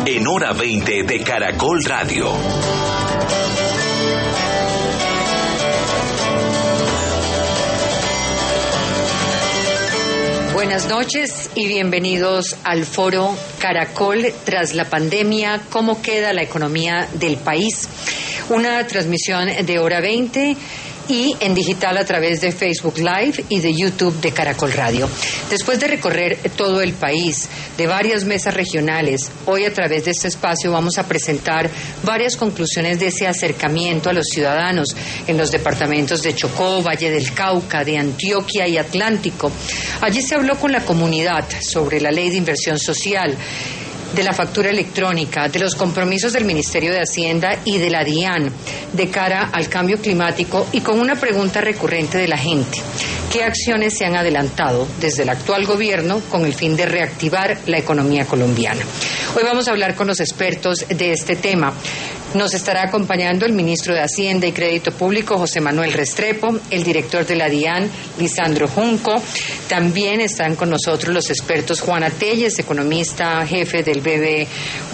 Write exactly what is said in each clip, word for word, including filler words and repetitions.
en Hora veinte de Caracol Radio. Buenas noches y bienvenidos al foro Caracol tras la pandemia, ¿cómo queda la economía del país? Una transmisión de Hora veinte y en digital a través de Facebook Live y de YouTube de Caracol Radio. Después de recorrer todo el país, de varias mesas regionales, hoy a través de este espacio vamos a presentar varias conclusiones de ese acercamiento a los ciudadanos en los departamentos de Chocó, Valle del Cauca, de Antioquia y Atlántico. Allí se habló con la comunidad sobre la ley de inversión social, de la factura electrónica, de los compromisos del Ministerio de Hacienda y de la DIAN de cara al cambio climático y con una pregunta recurrente de la gente: ¿qué acciones se han adelantado desde el actual gobierno con el fin de reactivar la economía colombiana? Hoy vamos a hablar con los expertos de este tema. Nos estará acompañando el ministro de Hacienda y Crédito Público, José Manuel Restrepo, el director de la DIAN, Lisandro Junco. También están con nosotros los expertos Juana Telles, economista jefe del B B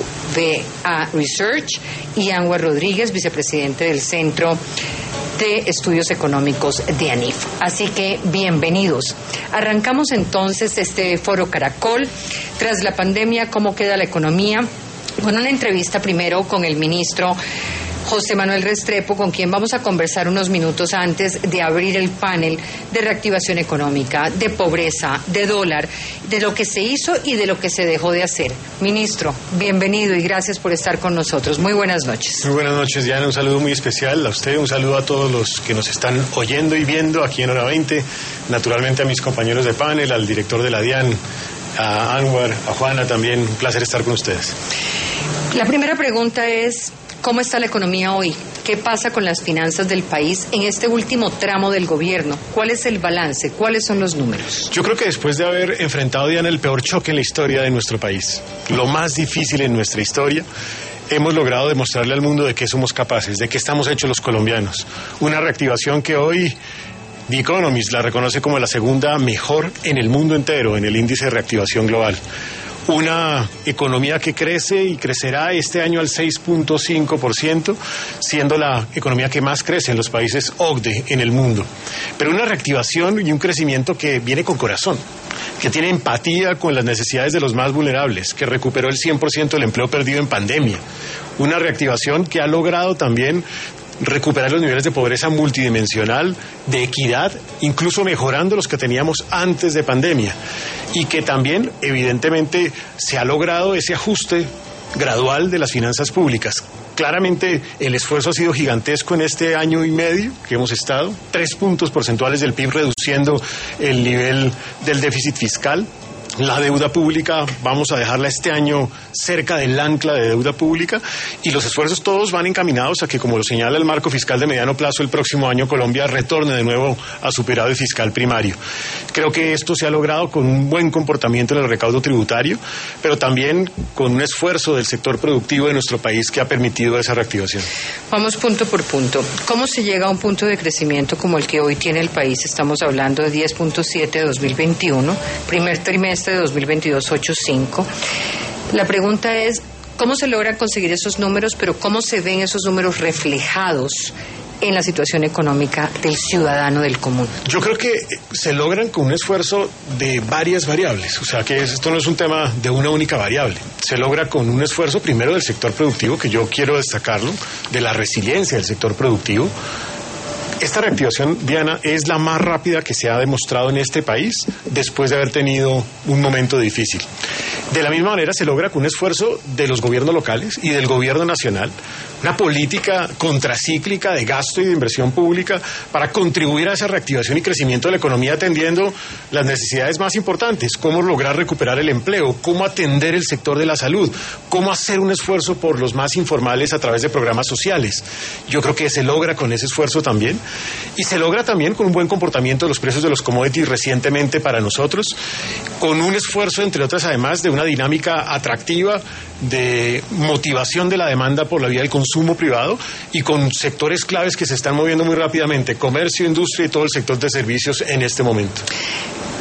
V A Research, y Anwar Rodríguez, vicepresidente del Centro de Estudios Económicos de ANIF. Así que bienvenidos. Arrancamos entonces este foro Caracol. Tras la pandemia, ¿cómo queda la economía? Con una entrevista primero con el ministro José Manuel Restrepo, con quien vamos a conversar unos minutos antes de abrir el panel de reactivación económica, de pobreza, de dólar, de lo que se hizo y de lo que se dejó de hacer. Ministro, bienvenido y gracias por estar con nosotros. Muy buenas noches. Muy buenas noches, Diana. Un saludo muy especial a usted, un saludo a todos los que nos están oyendo y viendo aquí en Hora veinte, naturalmente a mis compañeros de panel, al director de la DIAN, a Anwar, a Juana también. Un placer estar con ustedes. La primera pregunta es: ¿cómo está la economía hoy? ¿Qué pasa con las finanzas del país en este último tramo del gobierno? ¿Cuál es el balance? ¿Cuáles son los números? Yo creo que después de haber enfrentado, Diana, el peor choque en la historia de nuestro país, lo más difícil en nuestra historia, hemos logrado demostrarle al mundo de qué somos capaces, de qué estamos hechos los colombianos. Una reactivación que hoy The Economist la reconoce como la segunda mejor en el mundo entero en el índice de reactivación global. Una economía que crece y crecerá este año al seis punto cinco por ciento, siendo la economía que más crece en los países O C D E en el mundo. Pero una reactivación y un crecimiento que viene con corazón, que tiene empatía con las necesidades de los más vulnerables, que recuperó el cien por ciento del empleo perdido en pandemia. Una reactivación que ha logrado también recuperar los niveles de pobreza multidimensional, de equidad, incluso mejorando los que teníamos antes de pandemia, y que también evidentemente se ha logrado ese ajuste gradual de las finanzas públicas. Claramente el esfuerzo ha sido gigantesco en este año y medio que hemos estado, tres puntos porcentuales del P I B reduciendo el nivel del déficit fiscal. La deuda pública, vamos a dejarla este año cerca del ancla de deuda pública, y los esfuerzos todos van encaminados a que, como lo señala el marco fiscal de mediano plazo, el próximo año Colombia retorne de nuevo a superávit fiscal primario. Creo que esto se ha logrado con un buen comportamiento en el recaudo tributario, pero también con un esfuerzo del sector productivo de nuestro país que ha permitido esa reactivación. Vamos punto por punto. ¿Cómo se llega a un punto de crecimiento como el que hoy tiene el país? Estamos hablando de diez punto siete de dos mil veintiuno, primer trimestre de dos mil veintidós ocho punto cinco. La pregunta es: ¿cómo se logran conseguir esos números, pero cómo se ven esos números reflejados en la situación económica del ciudadano del común? Yo creo que se logran con un esfuerzo de varias variables, o sea que esto no es un tema de una única variable. Se logra con un esfuerzo primero del sector productivo, que yo quiero destacarlo, de la resiliencia del sector productivo. Esta reactivación, Diana, es la más rápida que se ha demostrado en este país después de haber tenido un momento difícil. De la misma manera se logra con un esfuerzo de los gobiernos locales y del gobierno nacional, una política contracíclica de gasto y de inversión pública para contribuir a esa reactivación y crecimiento de la economía, atendiendo las necesidades más importantes: cómo lograr recuperar el empleo, cómo atender el sector de la salud, cómo hacer un esfuerzo por los más informales a través de programas sociales. Yo creo que se logra con ese esfuerzo también, y se logra también con un buen comportamiento de los precios de los commodities recientemente para nosotros, con un esfuerzo, entre otras, además de una dinámica atractiva de motivación de la demanda por la vía del consumo privado, y con sectores claves que se están moviendo muy rápidamente: comercio, industria y todo el sector de servicios en este momento.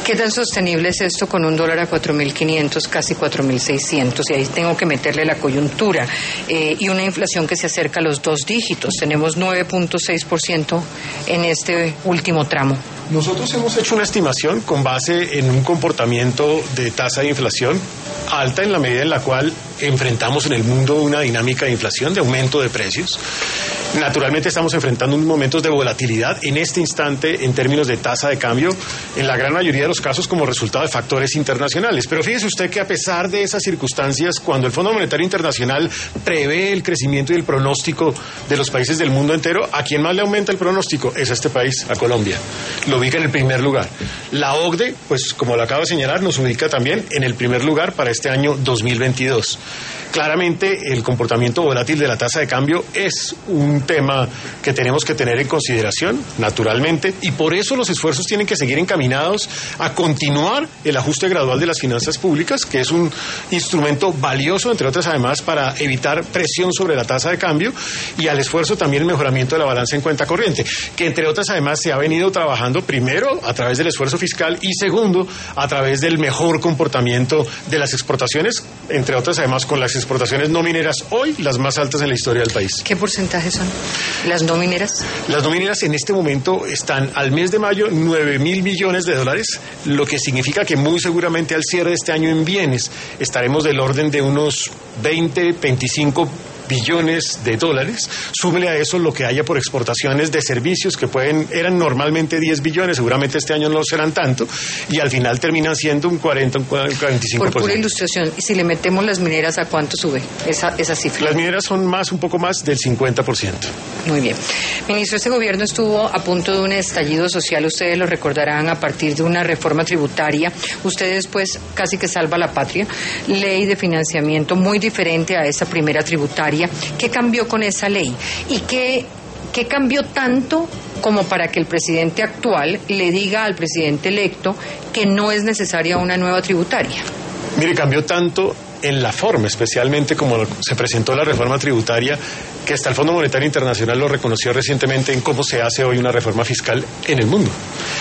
¿Qué tan sostenible es esto con un dólar a cuatro mil quinientos, casi cuatro mil seiscientos? Y ahí tengo que meterle la coyuntura. Eh, y una inflación que se acerca a los dos dígitos. Tenemos nueve punto seis por ciento en este último tramo. Nosotros hemos hecho una estimación con base en un comportamiento de tasa de inflación alta en la medida en la cual enfrentamos en el mundo una dinámica de inflación, de aumento de precios. Naturalmente estamos enfrentando unos momentos de volatilidad en este instante en términos de tasa de cambio, en la gran mayoría de los casos como resultado de factores internacionales. Pero fíjese usted que a pesar de esas circunstancias, cuando el Fondo Monetario Internacional prevé el crecimiento y el pronóstico de los países del mundo entero, ¿a quién más le aumenta el pronóstico? Es a este país, a Colombia. Lo ubica en el primer lugar. La O C D E, pues como lo acabo de señalar, nos ubica también en el primer lugar para este año dos mil veintidós. Claramente el comportamiento volátil de la tasa de cambio es un tema que tenemos que tener en consideración, naturalmente, y por eso los esfuerzos tienen que seguir encaminados a continuar el ajuste gradual de las finanzas públicas, que es un instrumento valioso, entre otras además, para evitar presión sobre la tasa de cambio, y al esfuerzo también el mejoramiento de la balanza en cuenta corriente, que entre otras además se ha venido trabajando primero a través del esfuerzo fiscal y segundo a través del mejor comportamiento de las exportaciones, entre otras además con las exportaciones no mineras hoy las más altas en la historia del país. ¿Qué porcentaje son las no mineras? Las no mineras en este momento están al mes de mayo nueve mil millones de dólares, lo que significa que muy seguramente al cierre de este año en bienes estaremos del orden de unos veinte, veinticinco billones de dólares. Súmele a eso lo que haya por exportaciones de servicios que pueden, eran normalmente diez billones, seguramente este año no serán tanto, y al final terminan siendo un cuarenta, un cuarenta y cinco por ciento. Por pura ilustración, y si le metemos las mineras, ¿a cuánto sube esa, esa cifra? Las mineras son más, un poco más del cincuenta por ciento. Muy bien. Ministro, este gobierno estuvo a punto de un estallido social, ustedes lo recordarán, a partir de una reforma tributaria. Ustedes, pues, casi que salva la patria. Ley de financiamiento muy diferente a esa primera tributaria. ¿Qué cambió con esa ley? ¿Y qué, qué cambió tanto como para que el presidente actual le diga al presidente electo que no es necesaria una nueva tributaria? Mire, cambió tanto en la forma, especialmente como se presentó la reforma tributaria, que hasta el Fondo Monetario Internacional lo reconoció recientemente en cómo se hace hoy una reforma fiscal en el mundo.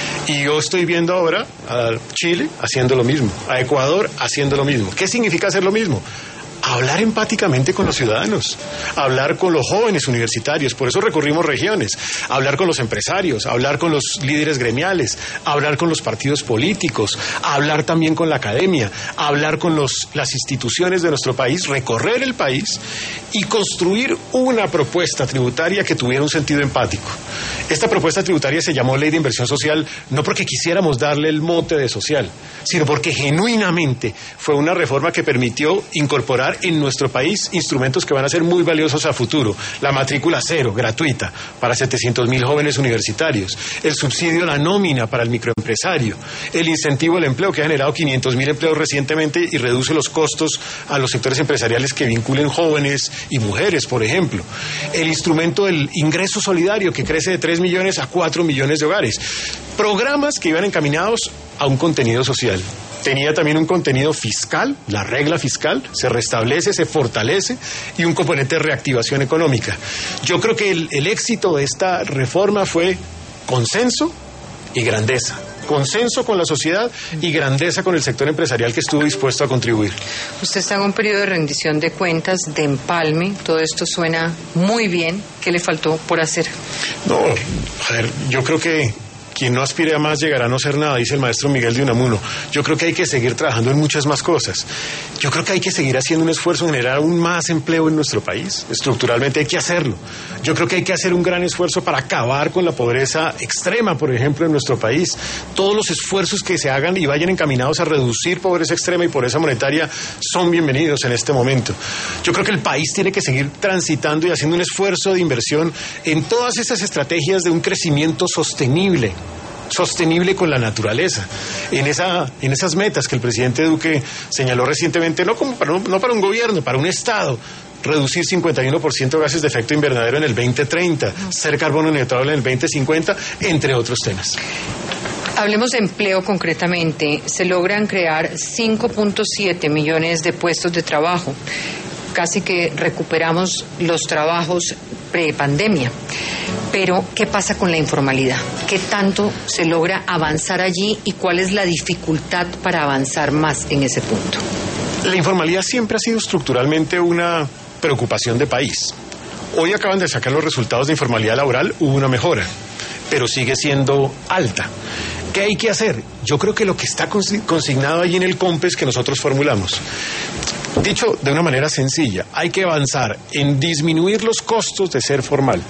Y yo estoy viendo ahora a Chile haciendo lo mismo, a Ecuador haciendo lo mismo. ¿Qué significa hacer lo mismo? Hablar empáticamente con los ciudadanos, hablar con los jóvenes universitarios, por eso recorrimos regiones, hablar con los empresarios, hablar con los líderes gremiales, hablar con los partidos políticos, hablar también con la academia, hablar con los, las instituciones de nuestro país, recorrer el país y construir una propuesta tributaria que tuviera un sentido empático. Esta propuesta tributaria se llamó Ley de Inversión Social no porque quisiéramos darle el mote de social, sino porque genuinamente fue una reforma que permitió incorporar en nuestro país instrumentos que van a ser muy valiosos a futuro. La matrícula cero, gratuita, para setecientos mil jóvenes universitarios. El subsidio a la nómina para el microempresario. El incentivo al empleo, que ha generado quinientos mil empleos recientemente y reduce los costos a los sectores empresariales que vinculen jóvenes y mujeres, por ejemplo. El instrumento del ingreso solidario, que crece de tres millones a cuatro millones de hogares. Programas que iban encaminados a un contenido social. Tenía también un contenido fiscal, la regla fiscal, se restablece, se fortalece, y un componente de reactivación económica. Yo creo que el, el éxito de esta reforma fue consenso y grandeza. Consenso con la sociedad y grandeza con el sector empresarial que estuvo dispuesto a contribuir. Usted está en un periodo de rendición de cuentas, de empalme, todo esto suena muy bien. ¿Qué le faltó por hacer? No, a ver, yo creo que quien no aspire a más llegará a no ser nada, dice el maestro Miguel de Unamuno. Yo creo que hay que seguir trabajando en muchas más cosas. Yo creo que hay que seguir haciendo un esfuerzo en generar aún más empleo en nuestro país. Estructuralmente hay que hacerlo. Yo creo que hay que hacer un gran esfuerzo para acabar con la pobreza extrema, por ejemplo, en nuestro país. Todos los esfuerzos que se hagan y vayan encaminados a reducir pobreza extrema y pobreza monetaria son bienvenidos en este momento. Yo creo que el país tiene que seguir transitando y haciendo un esfuerzo de inversión en todas esas estrategias de un crecimiento sostenible. Sostenible con la naturaleza, en esa, en esas metas que el presidente Duque señaló recientemente, no como para, no para un gobierno, para un Estado. Reducir cincuenta y uno por ciento de gases de efecto invernadero en el veinte treinta, ser carbono neutral en el veinte cincuenta, entre otros temas. Hablemos de empleo concretamente. Se logran crear cinco punto siete millones de puestos de trabajo. Casi que recuperamos los trabajos pre-pandemia. Pero, ¿qué pasa con la informalidad? ¿Qué tanto se logra avanzar allí y cuál es la dificultad para avanzar más en ese punto? La informalidad siempre ha sido estructuralmente una preocupación de país. Hoy acaban de sacar los resultados de informalidad laboral, hubo una mejora, pero sigue siendo alta. ¿Qué hay que hacer? Yo creo que lo que está consignado allí en el COMPES que nosotros formulamos, dicho de una manera sencilla, hay que avanzar en disminuir los costos de ser formal.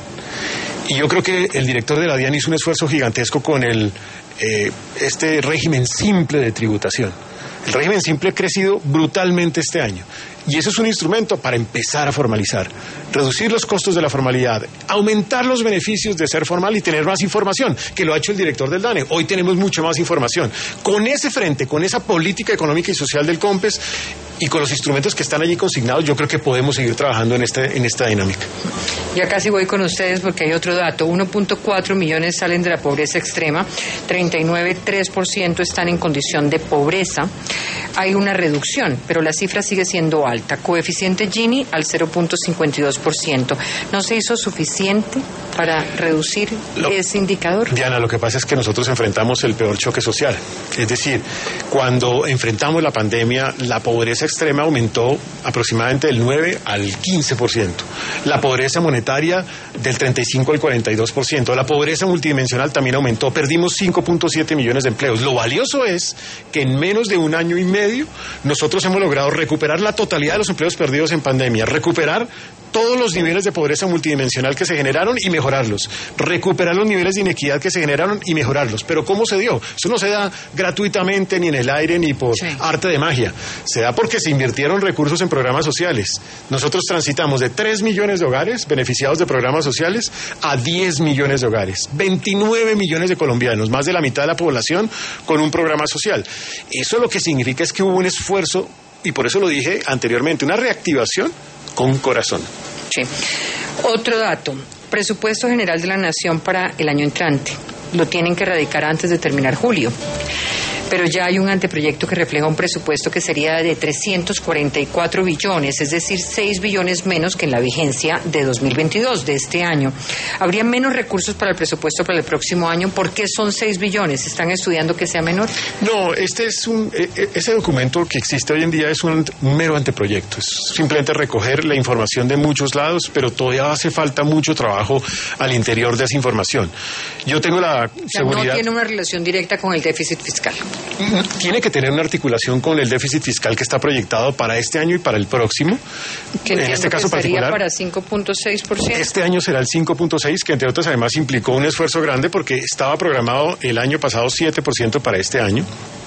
Y yo creo que el director de la DIAN hizo un esfuerzo gigantesco con el eh, este régimen simple de tributación. El régimen simple ha crecido brutalmente este año. Y eso es un instrumento para empezar a formalizar, reducir los costos de la formalidad, aumentar los beneficios de ser formal y tener más información, que lo ha hecho el director del DANE. Hoy tenemos mucho más información. Con ese frente, con esa política económica y social del COMPES y con los instrumentos que están allí consignados, yo creo que podemos seguir trabajando en, este, en esta dinámica. Ya casi voy con ustedes porque hay otro dato. uno punto cuatro millones salen de la pobreza extrema, treinta y nueve punto tres por ciento están en condición de pobreza. Hay una reducción, pero la cifra sigue siendo alta. Coeficiente Gini al cero punto cincuenta y dos por ciento. ¿No se hizo suficiente para reducir lo, ese indicador? Diana, lo que pasa es que nosotros enfrentamos el peor choque social. Es decir, cuando enfrentamos la pandemia, la pobreza extrema aumentó aproximadamente del nueve al quince por ciento. La pobreza monetaria del treinta y cinco al cuarenta y dos por ciento. La pobreza multidimensional también aumentó. Perdimos cinco punto siete millones de empleos. Lo valioso es que en menos de un año y medio nosotros hemos logrado recuperar la totalidad de los empleos perdidos en pandemia, recuperar todos los niveles de pobreza multidimensional que se generaron y mejorarlos, recuperar los niveles de inequidad que se generaron y mejorarlos. Pero ¿cómo se dio? Eso no se da gratuitamente, ni en el aire, ni por sí. arte de magia. Se da porque se invirtieron recursos en programas sociales. Nosotros transitamos de tres millones de hogares beneficiados de programas sociales a diez millones de hogares. veintinueve millones de colombianos, más de la mitad de la población, con un programa social. Eso lo que significa es que hubo un esfuerzo, y por eso lo dije anteriormente, una reactivación con corazón. Sí. Otro dato, presupuesto general de la Nación para el año entrante. Lo tienen que radicar antes de terminar julio. Pero ya hay un anteproyecto que refleja un presupuesto que sería de trescientos cuarenta y cuatro billones, es decir, seis billones menos que en la vigencia de dos mil veintidós, de este año. ¿Habría menos recursos para el presupuesto para el próximo año? ¿Por qué son seis billones? ¿Están estudiando que sea menor? No, este es un, ese documento que existe hoy en día es un, un mero anteproyecto. Es simplemente recoger la información de muchos lados, pero todavía hace falta mucho trabajo al interior de esa información. Yo tengo la o sea, seguridad... no tiene una relación directa con el déficit fiscal. Tiene que tener una articulación con el déficit fiscal que está proyectado para este año y para el próximo. Que en este caso que particular, sería para cinco punto seis por ciento. Este año será el cinco punto seis, que entre otras además implicó un esfuerzo grande porque estaba programado el año pasado siete por ciento para este año.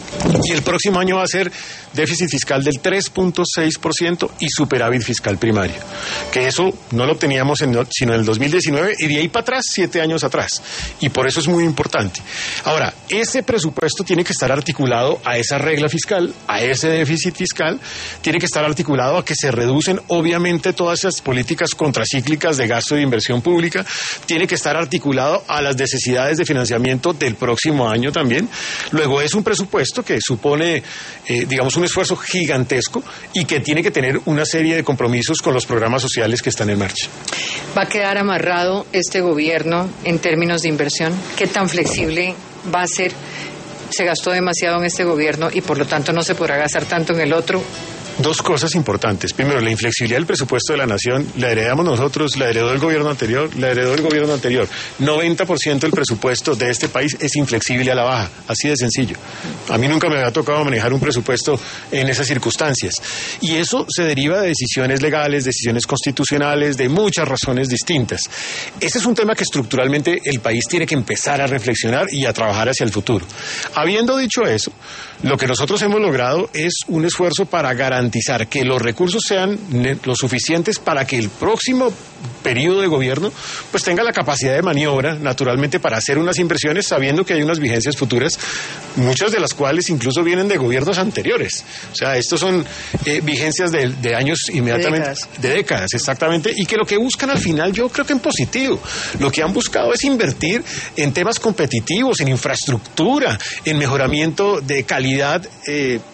Y el próximo año va a ser déficit fiscal del tres punto seis por ciento y superávit fiscal primario. Que eso no lo obteníamos en, sino en el dos mil diecinueve y de ahí para atrás, siete años atrás. Y por eso es muy importante. Ahora, ese presupuesto tiene que estar articulado a esa regla fiscal, a ese déficit fiscal, tiene que estar articulado a que se reducen obviamente todas esas políticas contracíclicas de gasto y de inversión pública, tiene que estar articulado a las necesidades de financiamiento del próximo año también. Luego es un presupuesto que supone, eh, digamos, un esfuerzo gigantesco y que tiene que tener una serie de compromisos con los programas sociales que están en marcha. ¿Va a quedar amarrado este gobierno en términos de inversión? ¿Qué tan flexible va a ser? Se gastó demasiado en este gobierno y por lo tanto no se podrá gastar tanto en el otro. Dos cosas importantes. Primero, la inflexibilidad del presupuesto de la nación la heredamos nosotros, la heredó el gobierno anterior, la heredó el gobierno anterior. noventa por ciento del presupuesto de este país es inflexible a la baja, así de sencillo. A mí nunca me había tocado manejar un presupuesto en esas circunstancias. Y eso se deriva de decisiones legales, decisiones constitucionales, de muchas razones distintas. Ese es un tema que estructuralmente el país tiene que empezar a reflexionar y a trabajar hacia el futuro. Habiendo dicho eso, lo que nosotros hemos logrado es un esfuerzo para garantizar que los recursos sean lo suficientes para que el próximo periodo de gobierno pues tenga la capacidad de maniobra, naturalmente, para hacer unas inversiones sabiendo que hay unas vigencias futuras, muchas de las cuales incluso vienen de gobiernos anteriores. O sea, estos son eh, vigencias de, de años inmediatamente, de décadas. de décadas, exactamente, y que lo que buscan al final, yo creo que en positivo, lo que han buscado es invertir en temas competitivos, en infraestructura, en mejoramiento de calidad eh,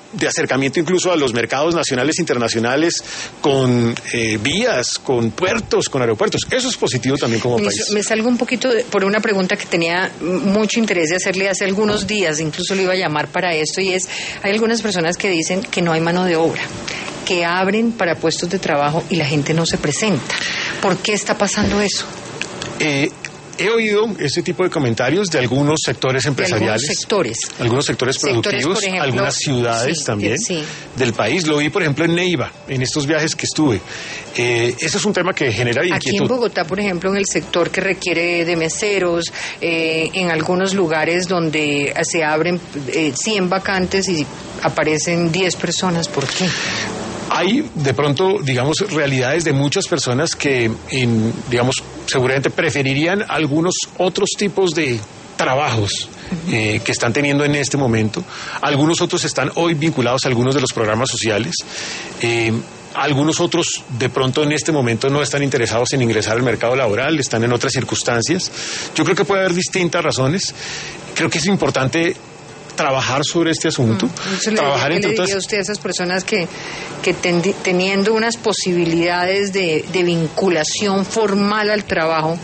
de acercamiento incluso a los mercados nacionales e internacionales, con eh, vías, con puertos, con aeropuertos. Eso es positivo también como Ministro, país. Me salgo un poquito de, por una pregunta que tenía mucho interés de hacerle hace algunos días, incluso lo iba a llamar para esto, y es, hay algunas personas que dicen que no hay mano de obra, que abren para puestos de trabajo y la gente no se presenta. ¿Por qué está pasando eso? Eh, He oído ese tipo de comentarios de algunos sectores empresariales. De algunos sectores. Algunos sectores productivos, sectores, ejemplo, algunas ciudades sí, también sí. del país. Lo vi, por ejemplo, en Neiva, en estos viajes que estuve. Eh, ese es un tema que genera inquietud. Aquí en Bogotá, por ejemplo, en el sector que requiere de meseros, eh, en algunos lugares donde se abren eh, cien vacantes y aparecen diez personas. ¿Por qué? Hay, de pronto, digamos, realidades de muchas personas que, en, digamos, seguramente preferirían algunos otros tipos de trabajos eh, que están teniendo en este momento. Algunos otros están hoy vinculados a algunos de los programas sociales. Eh, Algunos otros, de pronto, en este momento no están interesados en ingresar al mercado laboral, están en otras circunstancias. Yo creo que puede haber distintas razones. Creo que es importante trabajar sobre este asunto, mm, trabajar le, entre le otras... diría a usted a esas personas que, que tendi, teniendo unas posibilidades de, de vinculación formal al trabajo,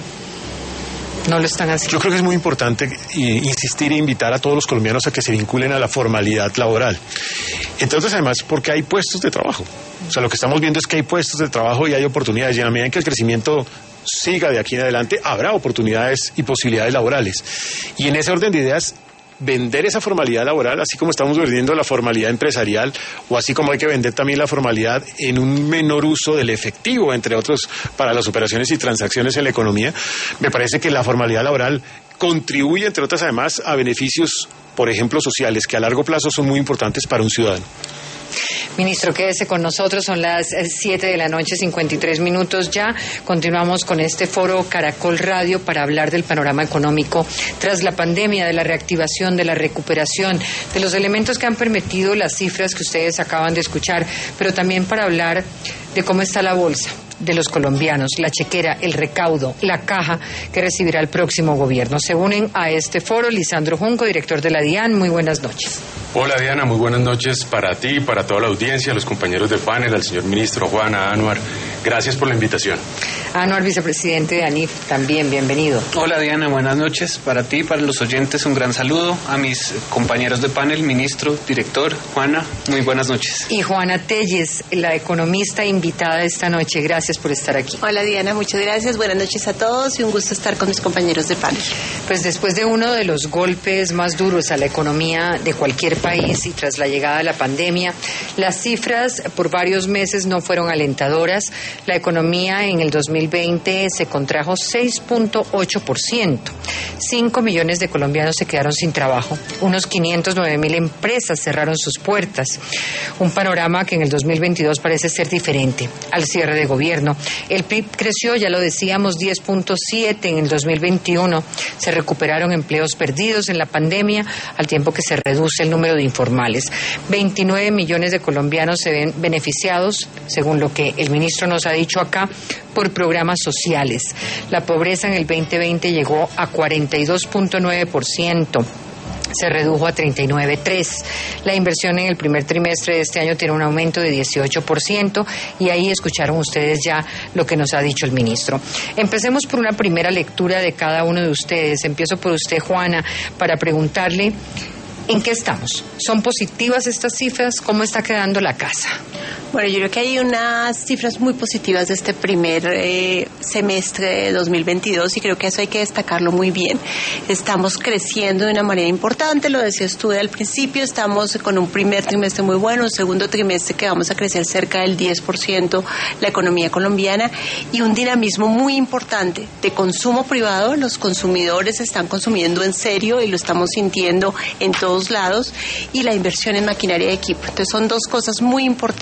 no lo están haciendo. Yo creo que es muy importante insistir e invitar a todos los colombianos a que se vinculen a la formalidad laboral. Entonces, además, porque hay puestos de trabajo. O sea, lo que estamos viendo es que hay puestos de trabajo y hay oportunidades, y a medida que el crecimiento siga de aquí en adelante, habrá oportunidades y posibilidades laborales. Y en ese orden de ideas, vender esa formalidad laboral, así como estamos vendiendo la formalidad empresarial, o así como hay que vender también la formalidad en un menor uso del efectivo, entre otros, para las operaciones y transacciones en la economía, me parece que la formalidad laboral contribuye, entre otras, además, a beneficios, por ejemplo, sociales, que a largo plazo son muy importantes para un ciudadano. Ministro, quédese con nosotros, son las siete de la noche, cincuenta y tres minutos ya. Continuamos con este foro Caracol Radio para hablar del panorama económico tras la pandemia, de la reactivación, de la recuperación, de los elementos que han permitido las cifras que ustedes acaban de escuchar, pero también para hablar de cómo está la bolsa de los colombianos, la chequera, el recaudo, la caja que recibirá el próximo gobierno. Se unen a este foro Lisandro Junco, director de la DIAN. Muy buenas noches. Hola Diana, muy buenas noches para ti, para toda la audiencia, los compañeros de panel, al señor ministro Juana, Anuar. Gracias por la invitación. Anuar, vicepresidente de ANIF, también bienvenido. Hola Diana, buenas noches para ti, para los oyentes, un gran saludo. A mis compañeros de panel, ministro, director, Juana, muy buenas noches. Y Juana Telles, la economista invitada esta noche, gracias por estar aquí. Hola Diana, muchas gracias, buenas noches a todos y un gusto estar con mis compañeros de panel. Pues después de uno de los golpes más duros a la economía de cualquier país y tras la llegada de la pandemia, las cifras por varios meses no fueron alentadoras. La economía en el dos mil veinte se contrajo seis punto ocho por ciento. Cinco millones de colombianos se quedaron sin trabajo. Unos quinientos nueve mil empresas cerraron sus puertas. Un panorama que en el dos mil veintidós parece ser diferente al cierre de gobierno. El P I B creció, ya lo decíamos, diez punto siete en el dos mil veintiuno. Se recuperaron empleos perdidos en la pandemia, al tiempo que se reduce el número de informales. veintinueve millones de colombianos se ven beneficiados, según lo que el ministro nos ha dicho acá, por programas sociales. La pobreza en el veinte veinte llegó a cuarenta y dos punto nueve por ciento. Se redujo a treinta y nueve punto tres por ciento. La inversión en el primer trimestre de este año tiene un aumento de dieciocho por ciento y ahí escucharon ustedes ya lo que nos ha dicho el ministro. Empecemos por una primera lectura de cada uno de ustedes. Empiezo por usted, Juana, para preguntarle ¿en qué estamos? ¿Son positivas estas cifras? ¿Cómo está quedando la casa? Bueno, yo creo que hay unas cifras muy positivas de este primer eh, semestre de dos mil veintidós y creo que eso hay que destacarlo muy bien. Estamos creciendo de una manera importante, lo decías tú al principio, estamos con un primer trimestre muy bueno, un segundo trimestre que vamos a crecer cerca del diez por ciento la economía colombiana y un dinamismo muy importante de consumo privado. Los consumidores están consumiendo en serio y lo estamos sintiendo en todos lados, y la inversión en maquinaria y equipo. Entonces son dos cosas muy importantes que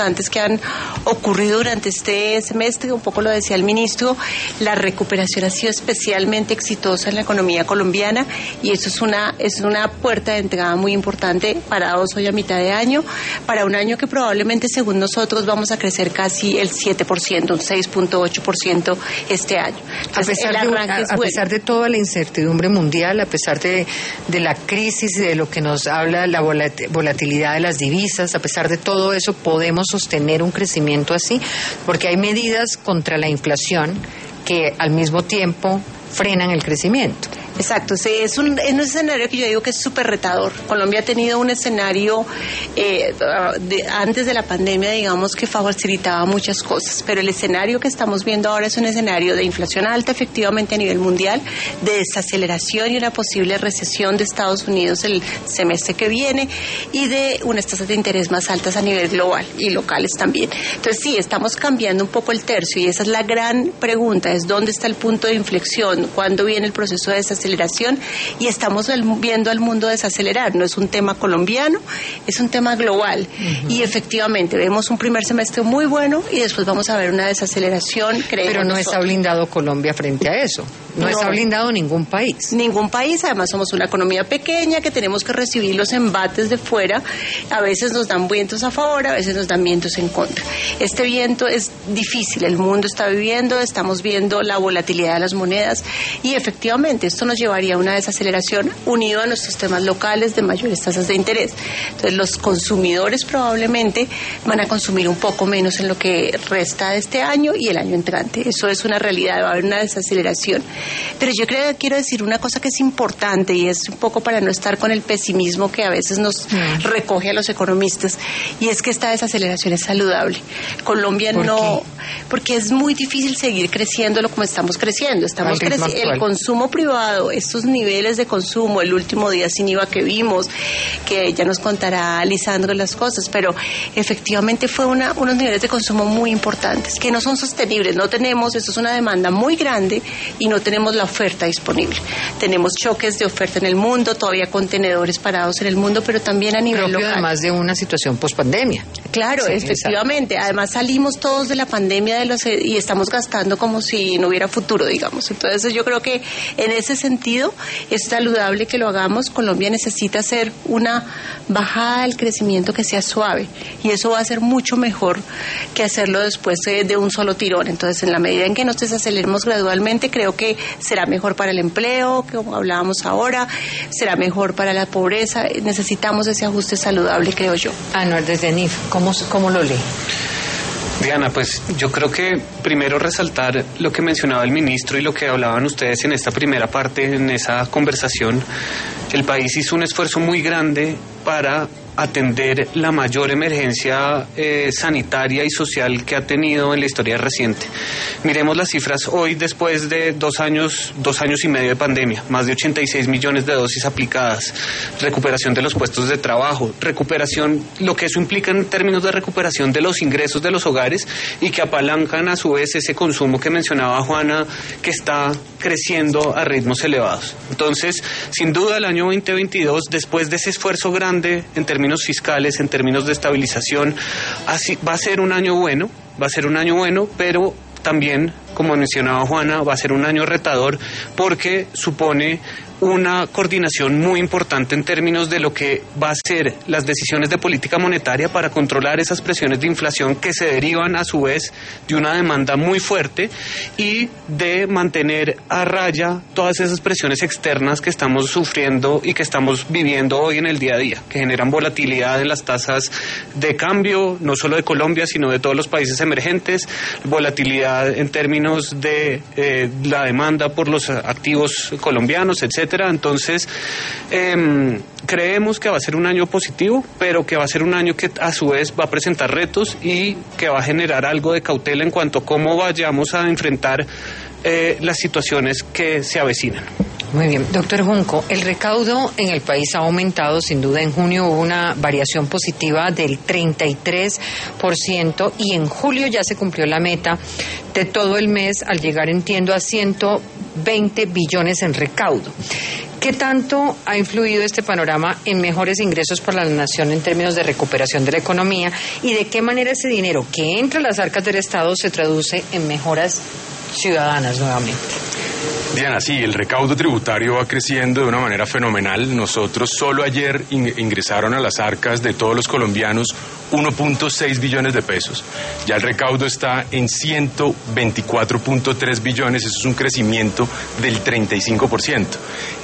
han ocurrido durante este semestre, un poco lo decía el ministro, la recuperación ha sido especialmente exitosa en la economía colombiana y eso es una, es una puerta de entrada muy importante parados hoy a mitad de año, para un año que probablemente según nosotros vamos a crecer casi el siete por ciento, un seis punto ocho por ciento este año. Entonces, a, pesar de, a, a bueno. pesar de toda la incertidumbre mundial, a pesar de, de la crisis y de lo que nos habla la volatilidad de las divisas, a pesar de todo eso, podemos sostener un crecimiento así, porque hay medidas contra la inflación que al mismo tiempo frenan el crecimiento. Exacto, sí, es un, es un escenario que yo digo que es súper retador. Colombia ha tenido un escenario eh, de, antes de la pandemia, digamos, que facilitaba muchas cosas, pero el escenario que estamos viendo ahora es un escenario de inflación alta, efectivamente, a nivel mundial, de desaceleración y una posible recesión de Estados Unidos el semestre que viene y de unas tasas de interés más altas a nivel global y locales también. Entonces, sí, estamos cambiando un poco el tercio y esa es la gran pregunta, es dónde está el punto de inflexión, cuándo viene el proceso de desaceleración aceleración y estamos viendo al mundo desacelerar. No es un tema colombiano, es un tema global. Uh-huh. Y efectivamente vemos un primer semestre muy bueno y después vamos a ver una desaceleración. Pero no nosotros. Está blindado Colombia frente a eso. No, no está blindado ningún país. Ningún país, además somos una economía pequeña que tenemos que recibir los embates de fuera. A veces nos dan vientos a favor, a veces nos dan vientos en contra. Este viento es difícil, el mundo está viviendo, estamos viendo la volatilidad de las monedas y efectivamente esto nos llevaría a una desaceleración unido a nuestros temas locales de mayores tasas de interés. Entonces los consumidores probablemente van a consumir un poco menos en lo que resta de este año y el año entrante. Eso es una realidad, va a haber una desaceleración. Pero yo creo que quiero decir una cosa que es importante y es un poco para no estar con el pesimismo que a veces nos mm. recoge a los economistas, y es que esta desaceleración es saludable. Colombia ¿Por no, qué? Porque es muy difícil seguir creciéndolo como estamos creciendo. Estamos creci- el consumo privado, estos niveles de consumo, el último día sin I V A que vimos, que ya nos contará Lisandro las cosas, pero efectivamente fue una, unos niveles de consumo muy importantes que no son sostenibles. No tenemos, esto es una demanda muy grande y no tenemos la oferta disponible. Tenemos choques de oferta en el mundo, todavía contenedores parados en el mundo, pero también a nivel propio local. Además de una situación pospandemia. Claro, sí, efectivamente. Exacto. Además salimos todos de la pandemia de los, y estamos gastando como si no hubiera futuro, digamos. Entonces yo creo que en ese sentido es saludable que lo hagamos. Colombia necesita hacer una bajada del crecimiento que sea suave y eso va a ser mucho mejor que hacerlo después de, de un solo tirón. Entonces en la medida en que nos desaceleremos gradualmente, creo que será mejor para el empleo, como hablábamos ahora, será mejor para la pobreza. Necesitamos ese ajuste saludable, creo yo. Anuar, desde N I F, ¿cómo, cómo lo lee? Diana, pues yo creo que primero resaltar lo que mencionaba el ministro y lo que hablaban ustedes en esta primera parte, en esa conversación. El país hizo un esfuerzo muy grande para atender la mayor emergencia eh, sanitaria y social que ha tenido en la historia reciente. Miremos las cifras hoy después de dos años, dos años y medio de pandemia, más de ochenta y seis millones de dosis aplicadas, recuperación de los puestos de trabajo, recuperación, lo que eso implica en términos de recuperación de los ingresos de los hogares y que apalancan a su vez ese consumo que mencionaba Juana, que está creciendo a ritmos elevados. Entonces, sin duda el año veinte veintidós, después de ese esfuerzo grande en términos fiscales, en términos de estabilización, así va a ser un año bueno, va a ser un año bueno, pero también, como mencionaba Juana, va a ser un año retador porque supone una coordinación muy importante en términos de lo que va a ser las decisiones de política monetaria para controlar esas presiones de inflación que se derivan a su vez de una demanda muy fuerte y de mantener a raya todas esas presiones externas que estamos sufriendo y que estamos viviendo hoy en el día a día, que generan volatilidad en las tasas de cambio, no solo de Colombia, sino de todos los países emergentes, volatilidad en términos de eh, la demanda por los activos colombianos, etcétera. Entonces, eh, creemos que va a ser un año positivo, pero que va a ser un año que a su vez va a presentar retos y que va a generar algo de cautela en cuanto a cómo vayamos a enfrentar eh, las situaciones que se avecinan. Muy bien, doctor Junco, el recaudo en el país ha aumentado, sin duda en junio hubo una variación positiva del treinta y tres por ciento y en julio ya se cumplió la meta de todo el mes al llegar, entiendo, a ciento veinte billones en recaudo. ¿Qué tanto ha influido este panorama en mejores ingresos para la nación en términos de recuperación de la economía y de qué manera ese dinero que entra a las arcas del Estado se traduce en mejoras ciudadanas nuevamente? Diana, sí, el recaudo tributario va creciendo de una manera fenomenal. Nosotros solo ayer in- ingresaron a las arcas de todos los colombianos uno punto seis billones de pesos. Ya el recaudo está en ciento veinticuatro punto tres billones, eso es un crecimiento del treinta y cinco por ciento.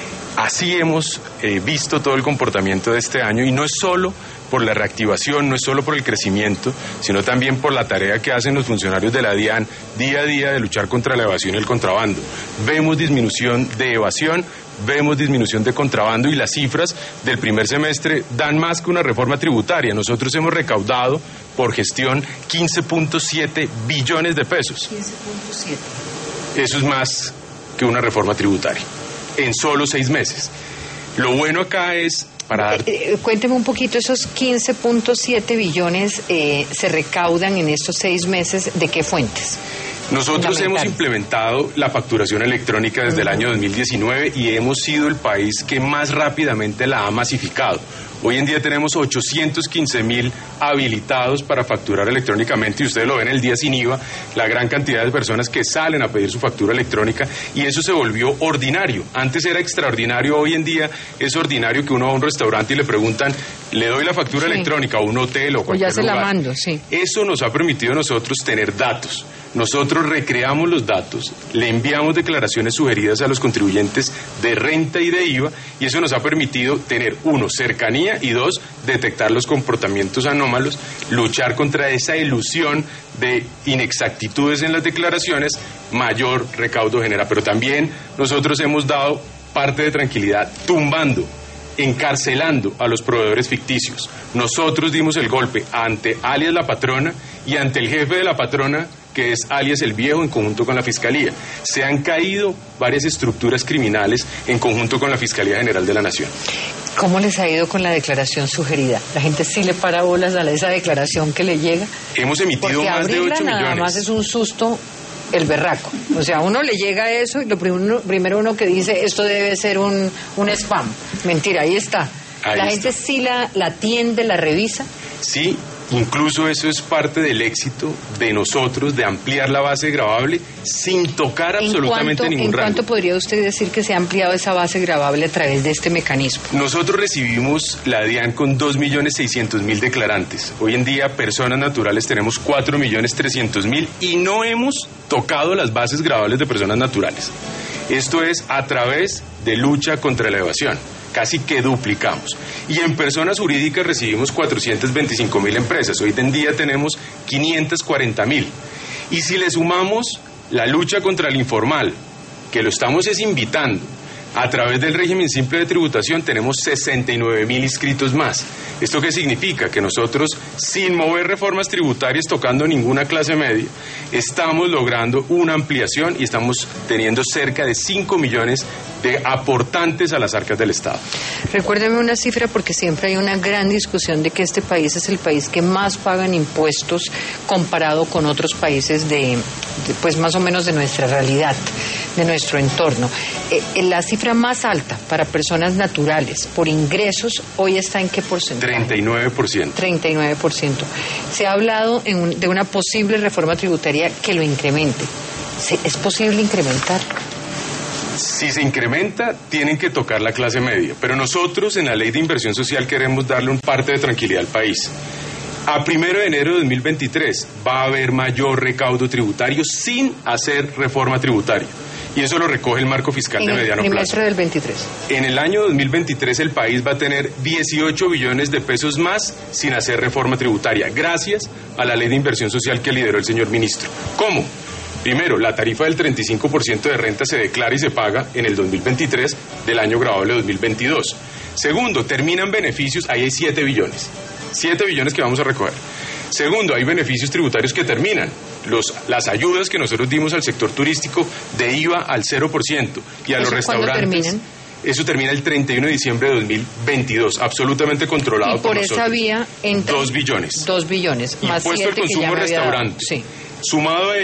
Así hemos eh, visto todo el comportamiento de este año, y no es solo por la reactivación, no es solo por el crecimiento, sino también por la tarea que hacen los funcionarios de la DIAN día a día de luchar contra la evasión y el contrabando. Vemos disminución de evasión, vemos disminución de contrabando, y las cifras del primer semestre dan más que una reforma tributaria. Nosotros hemos recaudado por gestión quince punto siete billones de pesos. quince punto siete. Eso es más que una reforma tributaria en solo seis meses. Lo bueno acá es, para dar... Eh, eh, cuénteme un poquito, esos quince punto siete billones eh, se recaudan en estos seis meses, ¿de qué fuentes? Nosotros hemos implementado la facturación electrónica desde el año dos mil diecinueve y hemos sido el país que más rápidamente la ha masificado. Hoy en día tenemos ochocientos quince mil habilitados para facturar electrónicamente, y ustedes lo ven el día sin I V A, la gran cantidad de personas que salen a pedir su factura electrónica, y eso se volvió ordinario. Antes era extraordinario, hoy en día es ordinario que uno va a un restaurante y le preguntan, le doy la factura Sí. electrónica a un hotel o cualquier O ya se lugar. la mando, sí. Eso nos ha permitido a nosotros tener datos. Nosotros recreamos los datos, le enviamos declaraciones sugeridas a los contribuyentes de renta y de I V A, y eso nos ha permitido tener, uno, cercanía, y dos, detectar los comportamientos anómalos, luchar contra esa ilusión de inexactitudes en las declaraciones. Mayor recaudo genera, pero también nosotros hemos dado parte de tranquilidad tumbando, encarcelando a los proveedores ficticios. Nosotros dimos el golpe ante alias la patrona y ante el jefe de la patrona, que es alias el Viejo, en conjunto con la Fiscalía. Se han caído varias estructuras criminales en conjunto con la Fiscalía General de la Nación. ¿Cómo les ha ido con la declaración sugerida? ¿La gente sí le para bolas a esa declaración que le llega? Hemos emitido Porque más de abrirla ocho nada millones. más es un susto el berraco. O sea, uno le llega eso y lo primero, primero uno que dice, esto debe ser un, un spam. Mentira, ahí está. Ahí la está. gente sí la, la atiende, la revisa. Sí, incluso eso es parte del éxito de nosotros, de ampliar la base gravable sin tocar absolutamente ¿En cuánto, ningún ¿En rango. cuánto podría usted decir que se ha ampliado esa base gravable a través de este mecanismo? Nosotros recibimos la DIAN con dos millones seiscientos mil declarantes. Hoy en día, personas naturales tenemos cuatro millones trescientos mil, y no hemos tocado las bases gravables de personas naturales. Esto es a través de lucha contra la evasión. Casi que duplicamos. Y en personas jurídicas recibimos cuatrocientos veinticinco mil empresas. Hoy en día tenemos quinientos cuarenta mil. Y si le sumamos la lucha contra el informal, que lo estamos es invitando, a través del régimen simple de tributación, tenemos sesenta y nueve mil inscritos más. ¿Esto qué significa? Que nosotros, sin mover reformas tributarias, tocando ninguna clase media, estamos logrando una ampliación y estamos teniendo cerca de cinco millones de aportantes a las arcas del Estado. Recuérdeme una cifra, porque siempre hay una gran discusión de que este país es el país que más pagan impuestos comparado con otros países de, de pues más o menos de nuestra realidad, de nuestro entorno. Eh, la cifra más alta para personas naturales por ingresos hoy está en qué porcentaje? treinta y nueve por ciento. treinta y nueve por ciento. Se ha hablado en un, de una posible reforma tributaria que lo incremente. ¿Se, ¿Es posible incrementar? Si se incrementa, tienen que tocar la clase media. Pero nosotros en la Ley de Inversión Social queremos darle un parte de tranquilidad al país. A primero de enero de dos mil veintitrés va a haber mayor recaudo tributario sin hacer reforma tributaria. Y eso lo recoge el marco fiscal de mediano plazo. En el trimestre del veintitrés. En el año dos mil veintitrés el país va a tener dieciocho billones de pesos más sin hacer reforma tributaria, gracias a la Ley de Inversión Social que lideró el señor ministro. ¿Cómo? Primero, la tarifa del treinta y cinco por ciento de renta se declara y se paga en el dos mil veintitrés del año gravable dos mil veintidós. Segundo, terminan beneficios, ahí hay siete billones. siete billones que vamos a recoger. Segundo, hay beneficios tributarios que terminan. Los, las ayudas que nosotros dimos al sector turístico de I V A al cero por ciento y a los restaurantes. ¿Cuándo terminan? Eso termina el treinta y uno de diciembre de dos mil veintidós, absolutamente controlado y por, por esa nosotros. vía entran Dos billones. Dos billones. Más Impuesto al siete que ya consumo me había dado. restaurante. Sí. Sumado a ello,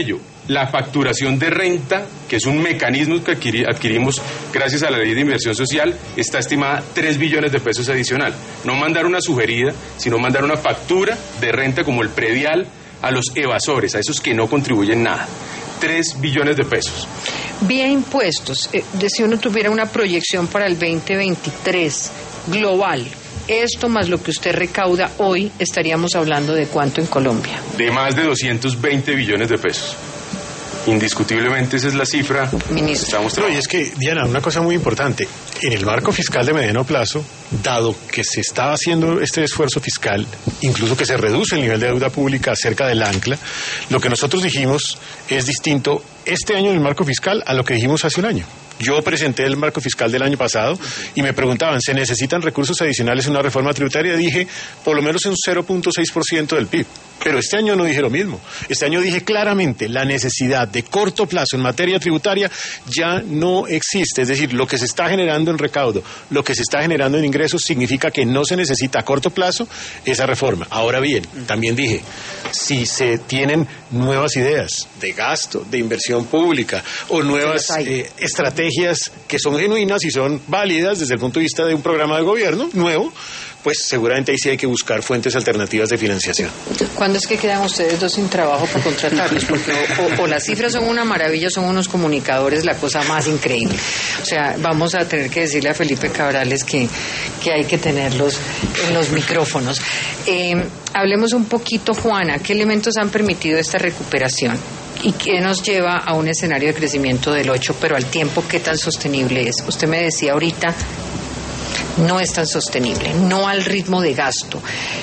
la facturación de renta, que es un mecanismo que adquirí, adquirimos gracias a la ley de inversión social, está estimada tres billones de pesos adicional. No mandar una sugerida, sino mandar una factura de renta como el predial a los evasores, a esos que no contribuyen nada. tres billones de pesos. Vía impuestos, eh, si uno tuviera una proyección para el veinte veintitrés global, esto más lo que usted recauda hoy, estaríamos hablando de cuánto en Colombia. De más de doscientos veinte billones de pesos. Indiscutiblemente esa es la cifra. Ministro. Estamos No, y es que, Diana, una cosa muy importante, en el marco fiscal de mediano plazo, dado que se está haciendo este esfuerzo fiscal, incluso que se reduce el nivel de deuda pública cerca del ancla, lo que nosotros dijimos es distinto este año en el marco fiscal a lo que dijimos hace un año. Yo presenté el marco fiscal del año pasado y me preguntaban, ¿se necesitan recursos adicionales en una reforma tributaria? Dije, por lo menos un cero punto seis por ciento del P I B. Pero este año no dije lo mismo. Este año dije claramente, la necesidad de corto plazo en materia tributaria ya no existe. Es decir, lo que se está generando en recaudo, lo que se está generando en ingresos, significa que no se necesita a corto plazo esa reforma. Ahora bien, también dije, si se tienen nuevas ideas de gasto, de inversión pública o nuevas eh, estrategias que son genuinas y son válidas desde el punto de vista de un programa de gobierno nuevo, pues seguramente ahí sí hay que buscar fuentes alternativas de financiación. ¿Cuándo es que quedan ustedes dos sin trabajo para contratarlos? Porque o, o, o las cifras son una maravilla, son unos comunicadores, la cosa más increíble. O sea, vamos a tener que decirle a Felipe Cabrales que, que hay que tenerlos en los micrófonos. Eh, hablemos un poquito, Juana, ¿qué elementos han permitido esta recuperación? ¿Y qué nos lleva a un escenario de crecimiento del ocho, pero al tiempo qué tan sostenible es? Usted me decía ahorita, no es tan sostenible, no al ritmo de gasto.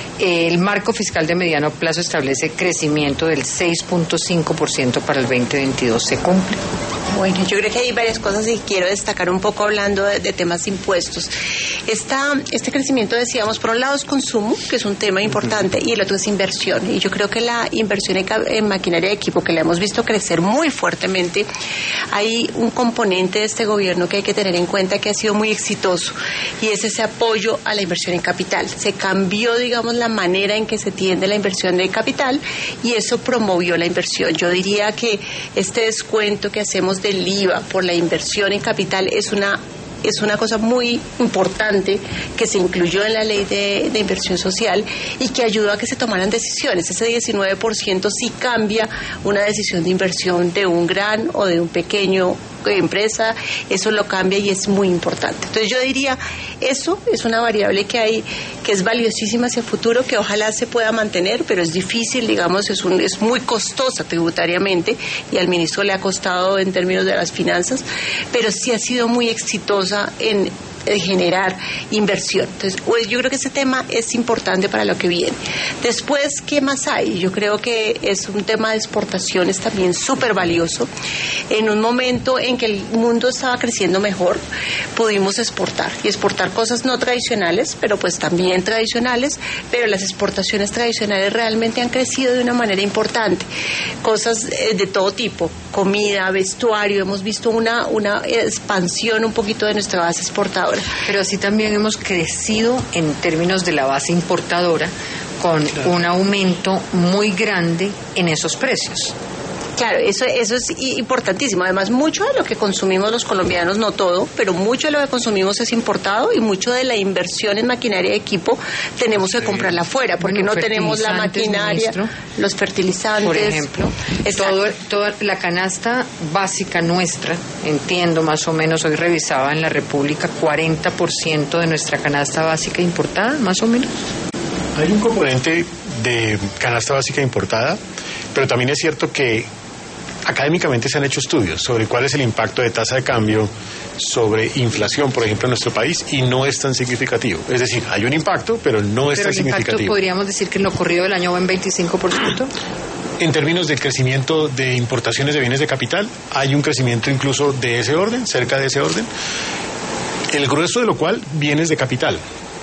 El marco fiscal de mediano plazo establece crecimiento del seis punto cinco por ciento para el veinte veintidós. ¿Se cumple? Bueno, yo creo que hay varias cosas y quiero destacar un poco hablando de, de temas de impuestos. Esta, este crecimiento, decíamos, por un lado es consumo, que es un tema importante, y el otro es inversión. Y yo creo que la inversión en, en maquinaria de equipo, que la hemos visto crecer muy fuertemente, hay un componente de este gobierno que hay que tener en cuenta que ha sido muy exitoso, y es ese apoyo a la inversión en capital. Se cambió, digamos, la manera en que se tiende la inversión de capital, y eso promovió la inversión. Yo diría que este descuento que hacemos del I V A por la inversión en capital es una es una cosa muy importante que se incluyó en la ley de, de inversión social y que ayudó a que se tomaran decisiones. Ese diecinueve por ciento sí cambia una decisión de inversión de un gran o de un pequeño empresa, eso lo cambia y es muy importante. Entonces yo diría, eso es una variable que hay, que es valiosísima hacia el futuro, que ojalá se pueda mantener, pero es difícil, digamos, es, un, es muy costosa tributariamente y al ministro le ha costado en términos de las finanzas, pero sí ha sido muy exitosa en de generar inversión. Entonces, pues yo creo que ese tema es importante para lo que viene. Después, ¿qué más hay? Yo creo que es un tema de exportaciones también súper valioso. En un momento en que el mundo estaba creciendo mejor, pudimos exportar y exportar cosas no tradicionales, pero pues también tradicionales, pero las exportaciones tradicionales realmente han crecido de una manera importante. Cosas de todo tipo, comida, vestuario, hemos visto una, una expansión un poquito de nuestra base exportadora. Pero así también hemos crecido en términos de la base importadora con claro. un aumento muy grande en esos precios. Claro, eso, eso es importantísimo. Además, mucho de lo que consumimos los colombianos, no todo, pero mucho de lo que consumimos es importado y mucho de la inversión en maquinaria de equipo tenemos que comprarla afuera porque bueno, no tenemos la maquinaria, ministro, los fertilizantes. Por ejemplo, todo, toda la canasta básica nuestra, entiendo más o menos, hoy revisaba en la República, cuarenta por ciento de nuestra canasta básica importada, más o menos. Hay un componente de canasta básica importada, pero también es cierto que académicamente se han hecho estudios sobre cuál es el impacto de tasa de cambio sobre inflación, por ejemplo, en nuestro país, y no es tan significativo. Es decir, hay un impacto, pero no es pero tan el impacto, significativo. ¿podríamos decir que en lo corrido del año va en veinticinco por ciento? En términos del crecimiento de importaciones de bienes de capital, hay un crecimiento incluso de ese orden, cerca de ese orden, el grueso de lo cual bienes de capital.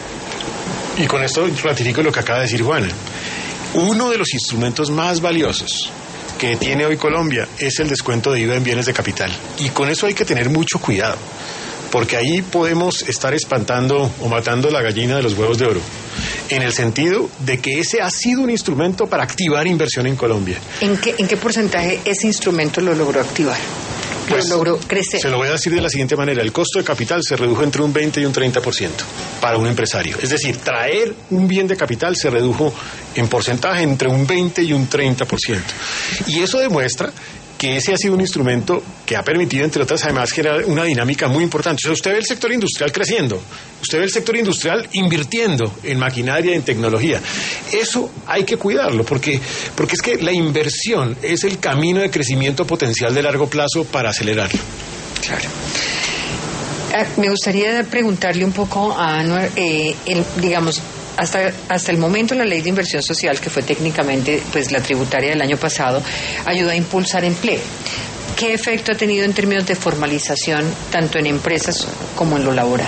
Y con esto ratifico lo que acaba de decir Juana. Uno de los instrumentos más valiosos que tiene hoy Colombia es el descuento de I V A en bienes de capital. Y con eso hay que tener mucho cuidado, porque ahí podemos estar espantando o matando la gallina de los huevos de oro. en el sentido de que ese ha sido un instrumento para activar inversión en Colombia. ¿En qué, en qué porcentaje ese instrumento lo logró activar? Pues, lo logró crecer. Se lo voy a decir de la siguiente manera: el costo de capital se redujo entre un veinte y un treinta por ciento para un empresario. Es decir, traer un bien de capital se redujo en porcentaje entre un veinte y un treinta por ciento. Y eso demuestra que ese ha sido un instrumento que ha permitido, entre otras, además, generar una dinámica muy importante. O sea, usted ve el sector industrial creciendo, usted ve el sector industrial invirtiendo en maquinaria, en tecnología. Eso hay que cuidarlo, porque, porque es que la inversión es el camino de crecimiento potencial de largo plazo para acelerarlo. Claro. Me gustaría preguntarle un poco a Anwar, eh, el, digamos, Hasta, hasta el momento la ley de inversión social, que fue técnicamente pues la tributaria del año pasado, ayudó a impulsar empleo. ¿Qué efecto ha tenido en términos de formalización, tanto en empresas como en lo laboral?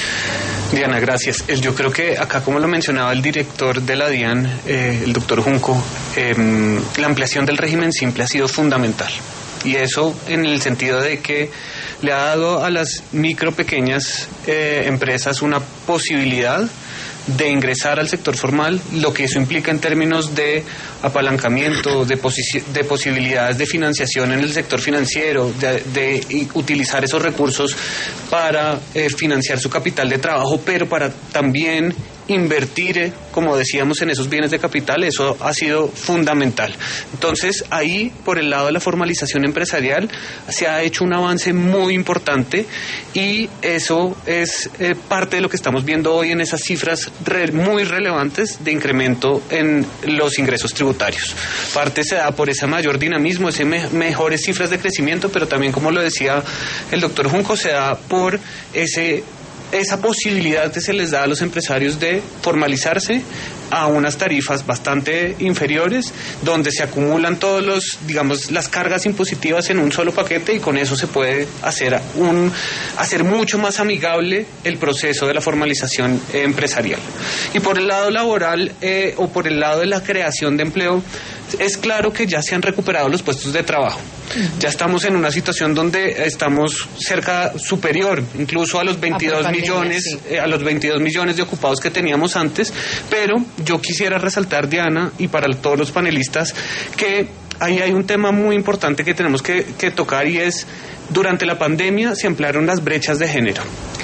Diana, gracias. Yo creo que acá, como lo mencionaba el director de la DIAN, eh, el doctor Junco, eh, la ampliación del régimen simple ha sido fundamental. Y eso en el sentido de que le ha dado a las micro, pequeñas eh, empresas una posibilidad de ingresar al sector formal, lo que eso implica en términos de apalancamiento, de, posi- de posibilidades de financiación en el sector financiero, de, de utilizar esos recursos para eh, financiar su capital de trabajo, pero para también invertir, como decíamos, en esos bienes de capital. Eso ha sido fundamental. Entonces, ahí, por el lado de la formalización empresarial, se ha hecho un avance muy importante, y eso es eh, parte de lo que estamos viendo hoy en esas cifras re- muy relevantes de incremento en los ingresos tributarios. Parte se da por ese mayor dinamismo, esas me- mejores cifras de crecimiento, pero también, como lo decía el doctor Junco, se da por ese esa posibilidad que se les da a los empresarios de formalizarse a unas tarifas bastante inferiores, donde se acumulan todos los, digamos, las cargas impositivas en un solo paquete, y con eso se puede hacer un hacer mucho más amigable el proceso de la formalización eh, empresarial. Y por el lado laboral eh, o por el lado de la creación de empleo, es claro que ya se han recuperado los puestos de trabajo. Ya estamos en una situación donde estamos cerca, superior incluso a los veintidós millones, sí. eh, a los veintidós millones de ocupados que teníamos antes, pero yo quisiera resaltar, Diana, y para todos los panelistas, que ahí hay un tema muy importante que tenemos que, que tocar, y es: durante la pandemia se ampliaron las brechas de género.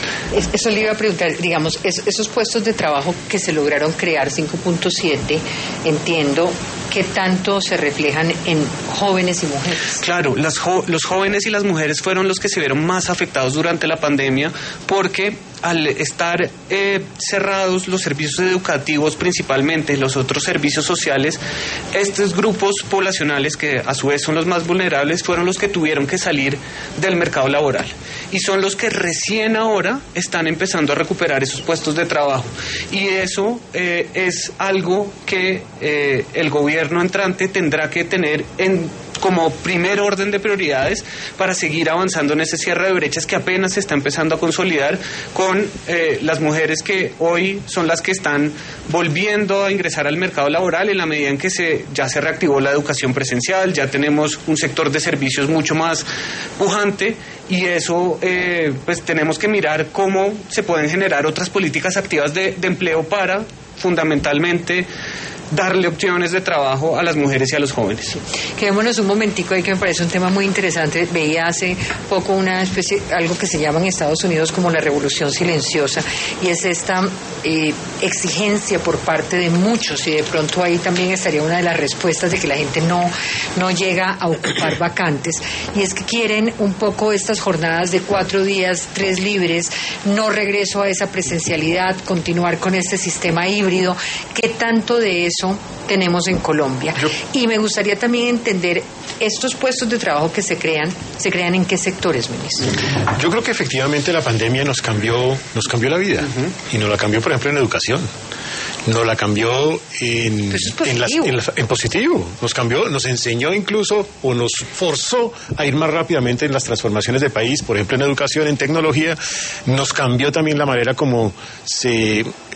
Eso le iba a preguntar, digamos, es, esos puestos de trabajo que se lograron crear, cinco punto siete, entiendo, ¿qué tanto se reflejan en jóvenes y mujeres? Claro, las jo- los jóvenes y las mujeres fueron los que se vieron más afectados durante la pandemia, porque al estar eh, cerrados los servicios educativos, principalmente los otros servicios sociales, estos grupos poblacionales, que a su vez son los más vulnerables, fueron los que tuvieron que salir del mercado laboral, y son los que recién ahora están empezando a recuperar esos puestos de trabajo. Y eso eh, es algo que eh, el gobierno entrante tendrá que tener en como primer orden de prioridades para seguir avanzando en ese cierre de brechas que apenas se está empezando a consolidar con eh, las mujeres, que hoy son las que están volviendo a ingresar al mercado laboral en la medida en que se ya se reactivó la educación presencial, ya tenemos un sector de servicios mucho más pujante, y eso eh, pues tenemos que mirar cómo se pueden generar otras políticas activas de, de empleo para fundamentalmente darle opciones de trabajo a las mujeres y a los jóvenes. Quedémonos un momentico ahí, que me parece un tema muy interesante. Veía hace poco una especie, algo que se llama en Estados Unidos como la revolución silenciosa, y es esta eh, exigencia por parte de muchos, y de pronto ahí también estaría una de las respuestas de que la gente no, no llega a ocupar vacantes, y es que quieren un poco estas jornadas de cuatro días, tres libres, no regreso a esa presencialidad, continuar con este sistema híbrido. ¿Qué tanto de eso tenemos en Colombia? Yo, y me gustaría también entender, estos puestos de trabajo que se crean, ¿se crean en qué sectores, ministro? Yo creo que efectivamente la pandemia nos cambió, nos cambió la vida, uh-huh. y nos la cambió, por ejemplo, en educación. Nos la cambió en, en, las, en, las, en positivo. Nos cambió, nos enseñó incluso, o nos forzó a ir más rápidamente en las transformaciones de país, por ejemplo, en educación, en tecnología. Nos cambió también la manera como se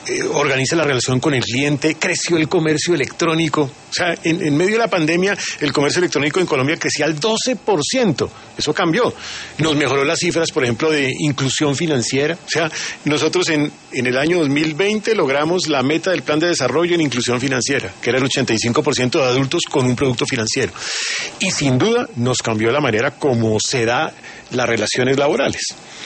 eh, organiza la relación con el cliente, creció el comercio electrónico. O sea, en, en medio de la pandemia, el comercio electrónico en Colombia crecía al doce por ciento. Eso cambió. Nos mejoró las cifras, por ejemplo, de inclusión financiera. O sea, nosotros en, en el año dos mil veinte logramos la meta del plan de desarrollo en inclusión financiera, que era el ochenta y cinco por ciento de adultos con un producto financiero. Y sin duda nos cambió la manera como se da las relaciones laborales.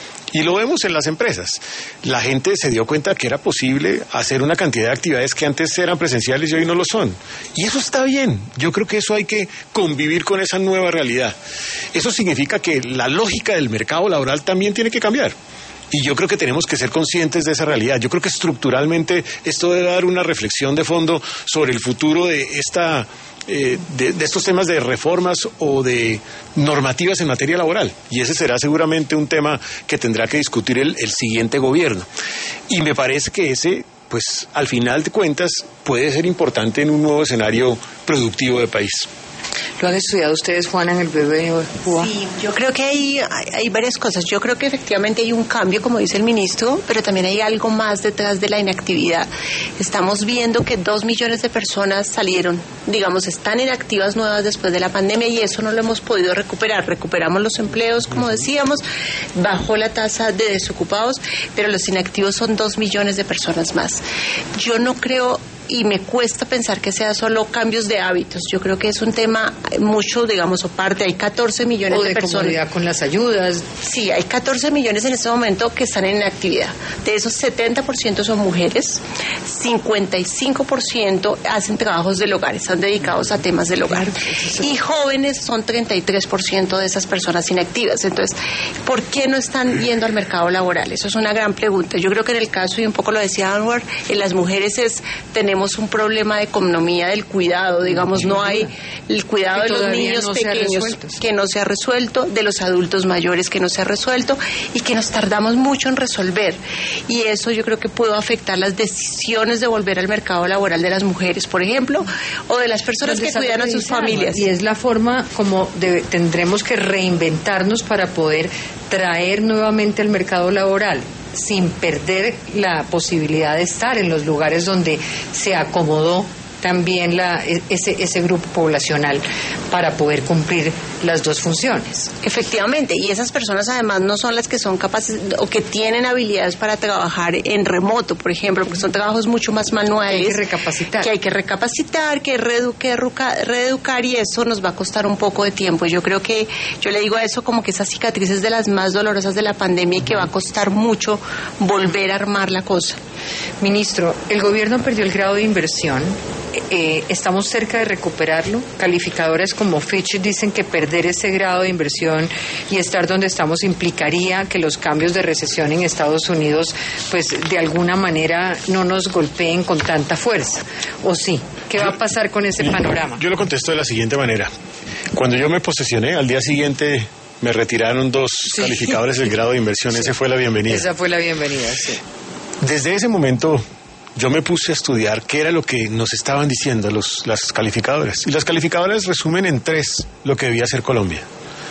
Y lo vemos en las empresas. La gente se dio cuenta que era posible hacer una cantidad de actividades que antes eran presenciales y hoy no lo son. Y eso está bien. Yo creo que eso hay que convivir con esa nueva realidad. Eso significa que la lógica del mercado laboral también tiene que cambiar. Y yo creo que tenemos que ser conscientes de esa realidad. Yo creo que estructuralmente esto debe dar una reflexión de fondo sobre el futuro de esta... Eh, de, de estos temas de reformas o de normativas en materia laboral, y ese será seguramente un tema que tendrá que discutir el, el siguiente gobierno, y me parece que ese, pues al final de cuentas, puede ser importante en un nuevo escenario productivo del país. ¿Lo han estudiado ustedes, Juana, en el B B V A? Sí, yo creo que hay, hay varias cosas. Yo creo que efectivamente hay un cambio, como dice el ministro, pero también hay algo más detrás de la inactividad. Estamos viendo que dos millones de personas salieron, digamos, están inactivas nuevas después de la pandemia, y eso no lo hemos podido recuperar. Recuperamos los empleos, como decíamos, bajó la tasa de desocupados, pero los inactivos son dos millones de personas más. Yo no creo... y me cuesta pensar que sea solo cambios de hábitos. Yo creo que es un tema mucho, digamos, o parte, hay catorce millones o de, de personas. comodidad con las ayudas. Sí, hay catorce millones en este momento que están en inactividad. De esos, setenta por ciento son mujeres, cincuenta y cinco por ciento hacen trabajos del hogar, están dedicados a temas del hogar. Y jóvenes son treinta y tres por ciento de esas personas inactivas. Entonces, ¿por qué no están yendo al mercado laboral? Eso es una gran pregunta. Yo creo que en el caso, y un poco lo decía Anwar, en las mujeres es, tenemos un problema de economía del cuidado, digamos, no hay el cuidado de los niños no pequeños que no se ha resuelto, de los adultos mayores que no se ha resuelto, y que nos tardamos mucho en resolver, y eso yo creo que puede afectar las decisiones de volver al mercado laboral de las mujeres, por ejemplo, o de las personas que cuidan a sus familias. Y es la forma como de, tendremos que reinventarnos para poder traer nuevamente al mercado laboral, sin perder la posibilidad de estar en los lugares donde se acomodó también la, ese, ese grupo poblacional para poder cumplir las dos funciones. Efectivamente, y esas personas además no son las que son capaces o que tienen habilidades para trabajar en remoto, por ejemplo, porque son trabajos mucho más manuales. Hay que recapacitar. Que hay que recapacitar, que reedu que reeducar, y eso nos va a costar un poco de tiempo. Yo creo que, yo le digo a eso como que esas cicatrices de las más dolorosas de la pandemia, y que va a costar mucho volver a armar la cosa. Ministro, el gobierno perdió el grado de inversión. Eh, estamos cerca de recuperarlo. Calificadores como Fitch dicen que perder ese grado de inversión y estar donde estamos implicaría que los cambios de recesión en Estados Unidos, pues de alguna manera no nos golpeen con tanta fuerza. ¿O sí? ¿Qué va a pasar con ese panorama? Yo lo contesto de la siguiente manera. Cuando yo me posesioné, al día siguiente me retiraron dos sí. calificadores del grado de inversión. Sí. Esa fue la bienvenida. Esa fue la bienvenida, sí. Desde ese momento yo me puse a estudiar qué era lo que nos estaban diciendo los, las calificadoras. Y las calificadoras resumen en tres lo que debía hacer Colombia.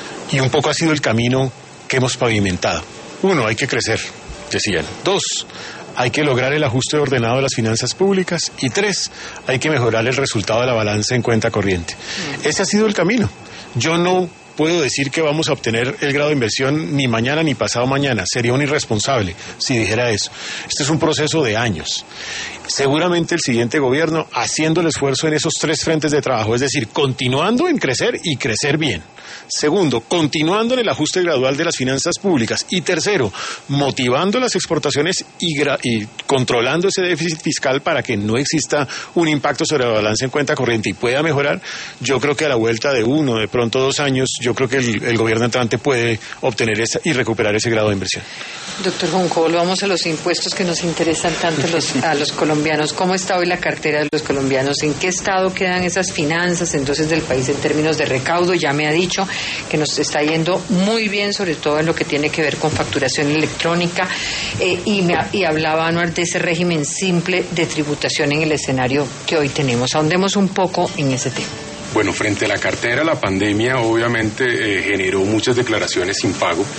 Y un poco ha sido el camino que hemos pavimentado. Uno, hay que crecer, decían. Dos, hay que lograr el ajuste ordenado de las finanzas públicas. Y tres, hay que mejorar el resultado de la balanza en cuenta corriente. Mm. Ese ha sido el camino. Yo no puedo decir que vamos a obtener el grado de inversión ni mañana ni pasado mañana. Sería un irresponsable si dijera eso. Este es un proceso de años. Seguramente el siguiente gobierno haciendo el esfuerzo en esos tres frentes de trabajo, es decir, continuando en crecer y crecer bien. Segundo, continuando en el ajuste gradual de las finanzas públicas. Y tercero, motivando las exportaciones y, y controlando ese déficit fiscal para que no exista un impacto sobre la balanza en cuenta corriente y pueda mejorar. Yo creo que a la vuelta de uno, de pronto dos años, yo creo que el, el gobierno entrante puede obtener esa, y recuperar ese grado de inversión. Doctor Junco, volvamos a los impuestos que nos interesan tanto los, a los colombianos. ¿Cómo está hoy la cartera de los colombianos? ¿En qué estado quedan esas finanzas entonces del país en términos de recaudo? Ya me ha dicho que nos está yendo muy bien, sobre todo en lo que tiene que ver con facturación electrónica, eh, y, me, y hablaba Anuar de ese régimen simple de tributación en el escenario que hoy tenemos. Ahondemos un poco en ese tema. Bueno, frente a la cartera, la pandemia obviamente eh, generó muchas declaraciones sin pago,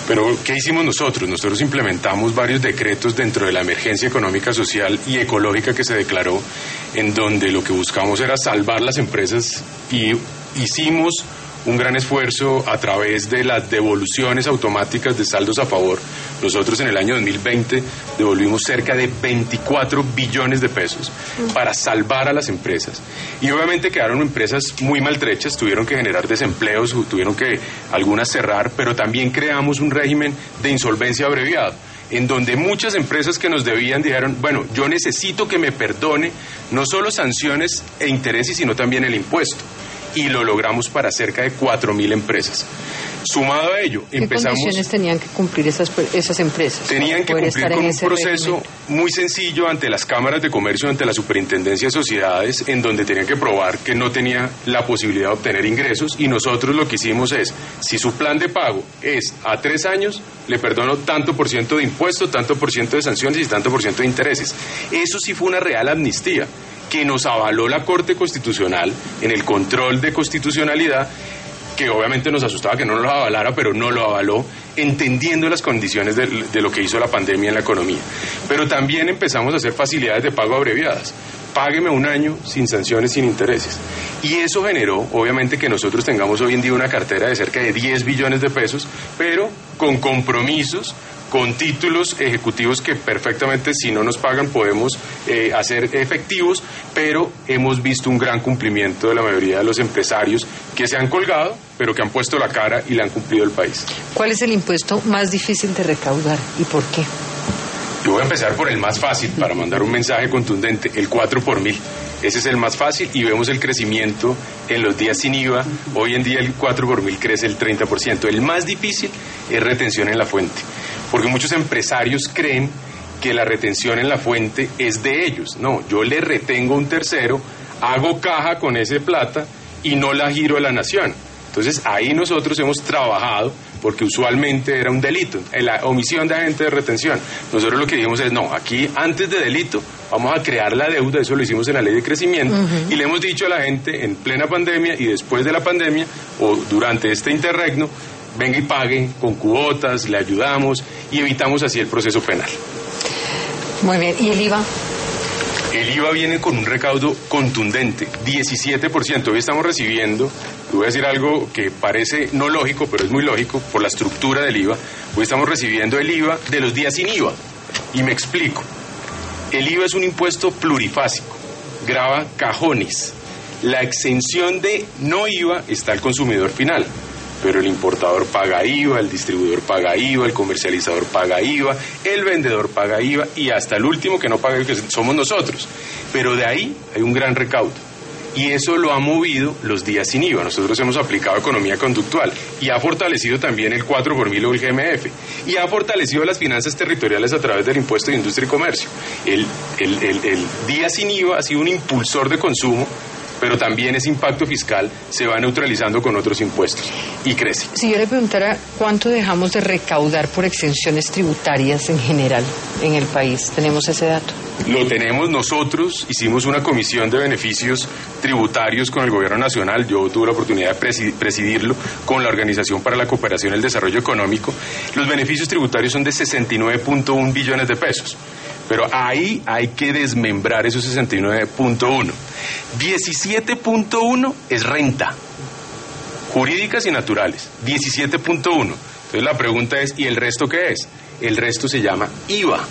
Pero, ¿qué hicimos nosotros? Nosotros implementamos varios decretos dentro de la emergencia económica, social y ecológica que se declaró, en donde lo que buscamos era salvar las empresas y hicimos un gran esfuerzo a través de las devoluciones automáticas de saldos a favor. Nosotros en el año dos mil veinte devolvimos cerca de veinticuatro billones de pesos para salvar a las empresas. Y obviamente quedaron empresas muy maltrechas, tuvieron que generar desempleos, tuvieron que algunas cerrar, pero también creamos un régimen de insolvencia abreviado, en donde muchas empresas que nos debían dijeron, bueno, yo necesito que me perdone no solo sanciones e intereses, sino también el impuesto. Y lo logramos para cerca de cuatro mil empresas. Sumado a ello, ¿qué empezamos... ¿Qué condiciones tenían que cumplir esas, esas empresas? Tenían que cumplir con un proceso régimen? muy sencillo ante las cámaras de comercio, ante la Superintendencia de Sociedades, en donde tenían que probar que no tenía la posibilidad de obtener ingresos, y nosotros lo que hicimos es, si su plan de pago es a tres años, le perdono tanto por ciento de impuesto, tanto por ciento de sanciones y tanto por ciento de intereses. Eso sí fue una real amnistía, que nos avaló la Corte Constitucional en el control de constitucionalidad, que obviamente nos asustaba que no nos lo avalara, pero no lo avaló, entendiendo las condiciones de, de lo que hizo la pandemia en la economía. Pero también empezamos a hacer facilidades de pago abreviadas. Págueme un año sin sanciones, sin intereses. Y eso generó, obviamente, que nosotros tengamos hoy en día una cartera de cerca de diez billones de pesos, pero con compromisos, con títulos ejecutivos que perfectamente, si no nos pagan, podemos eh, hacer efectivos, pero hemos visto un gran cumplimiento de la mayoría de los empresarios que se han colgado, pero que han puesto la cara y le han cumplido el país. ¿Cuál es el impuesto más difícil de recaudar y por qué? Yo voy a empezar por el más fácil, para mandar un mensaje contundente, el cuatro por mil. Ese es el más fácil y vemos el crecimiento en los días sin I V A. Hoy en día el cuatro por mil crece el treinta por ciento. El más difícil es retención en la fuente, porque muchos empresarios creen que la retención en la fuente es de ellos. No, yo le retengo a un tercero, hago caja con ese plata y no la giro a la nación. Entonces ahí nosotros hemos trabajado, porque usualmente era un delito, la omisión de agente de retención. Nosotros lo que dijimos es, no, aquí antes de delito vamos a crear la deuda, eso lo hicimos en la ley de crecimiento, uh-huh. y le hemos dicho a la gente en plena pandemia y después de la pandemia, o durante este interregno, venga y pague con cuotas, le ayudamos y evitamos así el proceso penal. Muy bien, ¿y el I V A? El I V A viene con un recaudo contundente, diecisiete por ciento. Hoy estamos recibiendo, voy a decir algo que parece no lógico, pero es muy lógico por la estructura del I V A. Hoy estamos recibiendo el I V A de los días sin I V A. Y me explico. El I V A es un impuesto plurifásico, grava cajones. La exención de no I V A está al consumidor final, pero el importador paga I V A, el distribuidor paga I V A, el comercializador paga I V A, el vendedor paga I V A y hasta el último que no paga I V A, que somos nosotros. Pero de ahí hay un gran recaudo. Y eso lo ha movido los días sin I V A. Nosotros hemos aplicado economía conductual y ha fortalecido también el cuatro por mil o el G M F. Y ha fortalecido las finanzas territoriales a través del impuesto de industria y comercio. El, el, el, el día sin I V A ha sido un impulsor de consumo, pero también ese impacto fiscal se va neutralizando con otros impuestos y crece. Si yo le preguntara cuánto dejamos de recaudar por exenciones tributarias en general en el país, ¿tenemos ese dato? Lo tenemos nosotros, hicimos una comisión de beneficios tributarios con el gobierno nacional, yo tuve la oportunidad de presidirlo con la Organización para la Cooperación y el Desarrollo Económico. Los beneficios tributarios son de sesenta y nueve punto uno billones de pesos. Pero ahí hay que desmembrar esos sesenta y nueve punto uno. diecisiete punto uno es renta, jurídicas y naturales, diecisiete punto uno. Entonces la pregunta es, ¿y el resto qué es? El resto se llama I V A.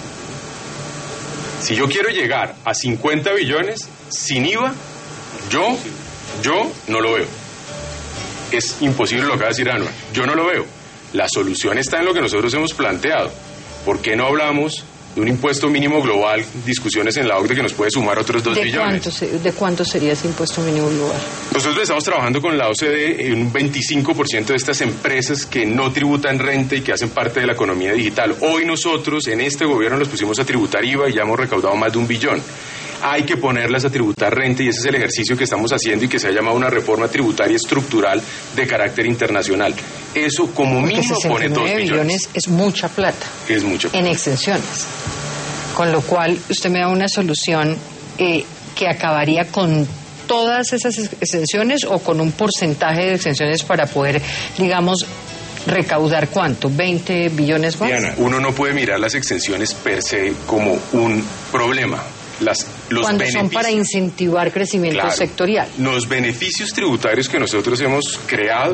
Si yo quiero llegar a cincuenta billones sin I V A, yo, yo no lo veo. Es imposible lo que va a decir Anuar, yo no lo veo. La solución está en lo que nosotros hemos planteado. ¿Por qué no hablamos de un impuesto mínimo global, discusiones en la O C D E que nos puede sumar otros dos ¿De billones? Cuánto se, ¿De cuánto sería ese impuesto mínimo global? Nosotros estamos trabajando con la O C D E en un veinticinco por ciento de estas empresas que no tributan renta y que hacen parte de la economía digital. Hoy nosotros en este gobierno nos pusimos a tributar I V A y ya hemos recaudado más de un billón. Hay que ponerlas a tributar renta y ese es el ejercicio que estamos haciendo y que se ha llamado una reforma tributaria estructural de carácter internacional. Eso como mínimo pone dos billones. billones es mucha plata. Es mucha plata. En exenciones. Con lo cual usted me da una solución eh, que acabaría con todas esas exenciones o con un porcentaje de exenciones para poder, digamos, recaudar cuánto, veinte billones más. Diana, uno no puede mirar las exenciones per se como un problema. Las, los Cuando son para incentivar crecimiento claro, sectorial. Los beneficios tributarios que nosotros hemos creado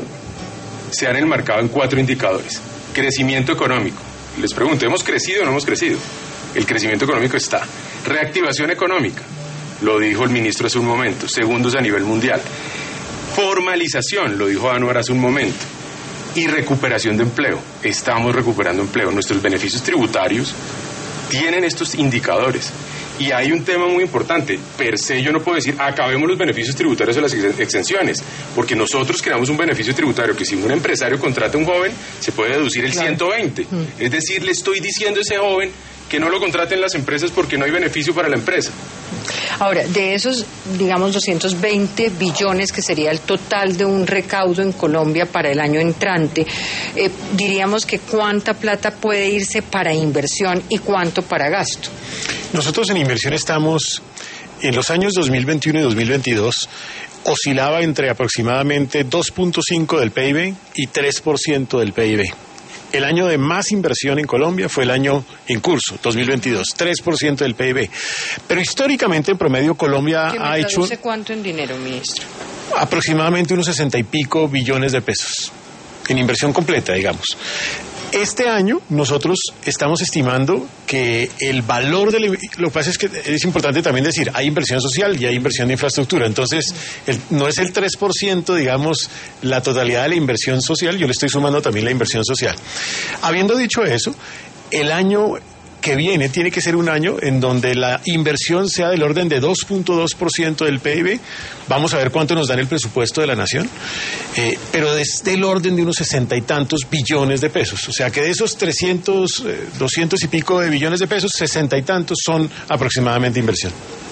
se han enmarcado en cuatro indicadores. Crecimiento económico. Les pregunto, ¿hemos crecido o no hemos crecido? El crecimiento económico está. Reactivación económica. Lo dijo el ministro hace un momento. Segundos a nivel mundial. Formalización, lo dijo Anwar hace un momento. Y recuperación de empleo. Estamos recuperando empleo. Nuestros beneficios tributarios tienen estos indicadores. Y hay un tema muy importante. Per se yo no puedo decir, acabemos los beneficios tributarios o las exenciones, porque nosotros creamos un beneficio tributario que si un empresario contrata a un joven, se puede deducir el claro. ciento veinte. Mm. Es decir, le estoy diciendo a ese joven que no lo contraten las empresas porque no hay beneficio para la empresa. Ahora, de esos, digamos, doscientos veinte billones, que sería el total de un recaudo en Colombia para el año entrante, eh, diríamos que cuánta plata puede irse para inversión y cuánto para gasto. Nosotros en inversión estamos, en los años dos mil veintiuno y dos mil veintidós, oscilaba entre aproximadamente dos punto cinco del P I B y tres por ciento del P I B. El año de más inversión en Colombia fue el año en curso, dos mil veintidós, tres por ciento del P I B. Pero históricamente, en promedio, Colombia ¿Qué me ha hecho... ¿Cuánto en dinero, ministro? Aproximadamente unos sesenta y pico billones de pesos, en inversión completa, digamos. Este año nosotros estamos estimando que el valor de la, lo que pasa es que es importante también decir, hay inversión social y hay inversión de infraestructura, entonces el, no es el tres por ciento, digamos, la totalidad de la inversión social, yo le estoy sumando también la inversión social. Habiendo dicho eso, el año que viene tiene que ser un año en donde la inversión sea del orden de dos punto dos por ciento del P I B. Vamos a ver cuánto nos da en el presupuesto de la nación, eh, pero desde el orden de unos sesenta y tantos billones de pesos. O sea que de esos trescientos, eh, doscientos y pico de billones de pesos, sesenta y tantos son aproximadamente inversión.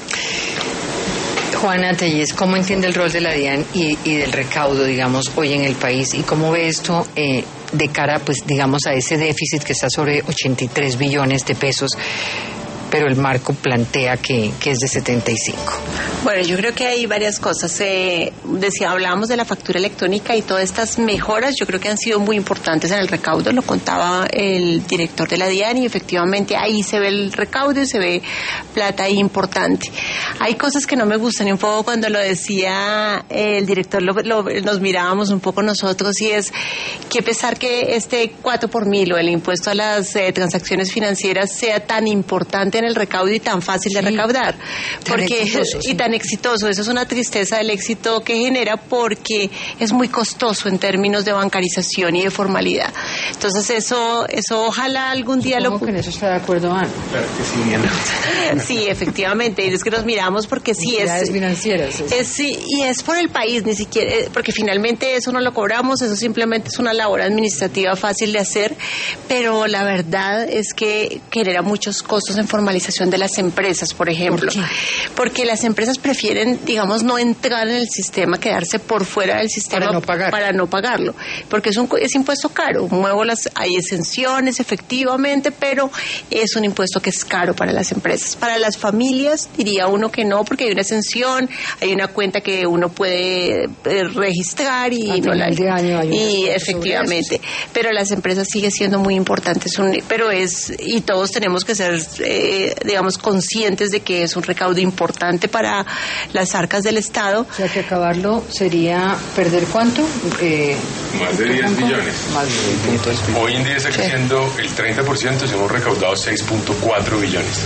Juana Tellez, ¿cómo entiende el rol de la DIAN y, y del recaudo, digamos, hoy en el país? ¿Y cómo ve esto eh, de cara, pues, digamos, a ese déficit que está sobre ochenta y tres billones de pesos, pero el marco plantea que, que es de setenta y cinco? Bueno, yo creo que hay varias cosas. Eh, decía, hablábamos de la factura electrónica y todas estas mejoras, yo creo que han sido muy importantes en el recaudo, lo contaba el director de la DIAN y efectivamente ahí se ve el recaudo y se ve plata ahí importante. Hay cosas que no me gustan y un poco cuando lo decía el director lo, lo, nos mirábamos un poco nosotros y es que pesar que este cuatro por mil o el impuesto a las eh, transacciones financieras sea tan importante en el recaudo y tan fácil de sí, recaudar porque exitoso, sí. y tan exitoso, eso es una tristeza del éxito que genera porque es muy costoso en términos de bancarización y de formalidad. Entonces eso eso ojalá algún día Supongo lo que en eso está de acuerdo Ana. Claro que sí, Diana. Sí, efectivamente, y es que nos miramos porque sí es financieras es. es sí, y es por el país, ni siquiera porque finalmente eso no lo cobramos, eso simplemente es una labor administrativa fácil de hacer, pero la verdad es que genera muchos costos en formalización de las empresas, por ejemplo. ¿Por qué? Porque las empresas prefieren, digamos, no entrar en el sistema, quedarse por fuera del sistema para no pagar. para no pagarlo, porque es un es impuesto caro. Muevo las hay exenciones efectivamente, pero es un impuesto que es caro para las empresas. Para las familias diría uno que no, porque hay una exención, hay una cuenta que uno puede eh, registrar y Al no la de año hay y efectivamente, pero las empresas sigue siendo muy importante, es un, pero es y todos tenemos que ser eh, digamos conscientes de que es un recaudo importante para las arcas del Estado. O sea que acabarlo sería perder cuánto? Eh, Más de diez billones. Más de diez billones. Hoy en día está creciendo el treinta por ciento, hemos recaudado seis punto cuatro billones.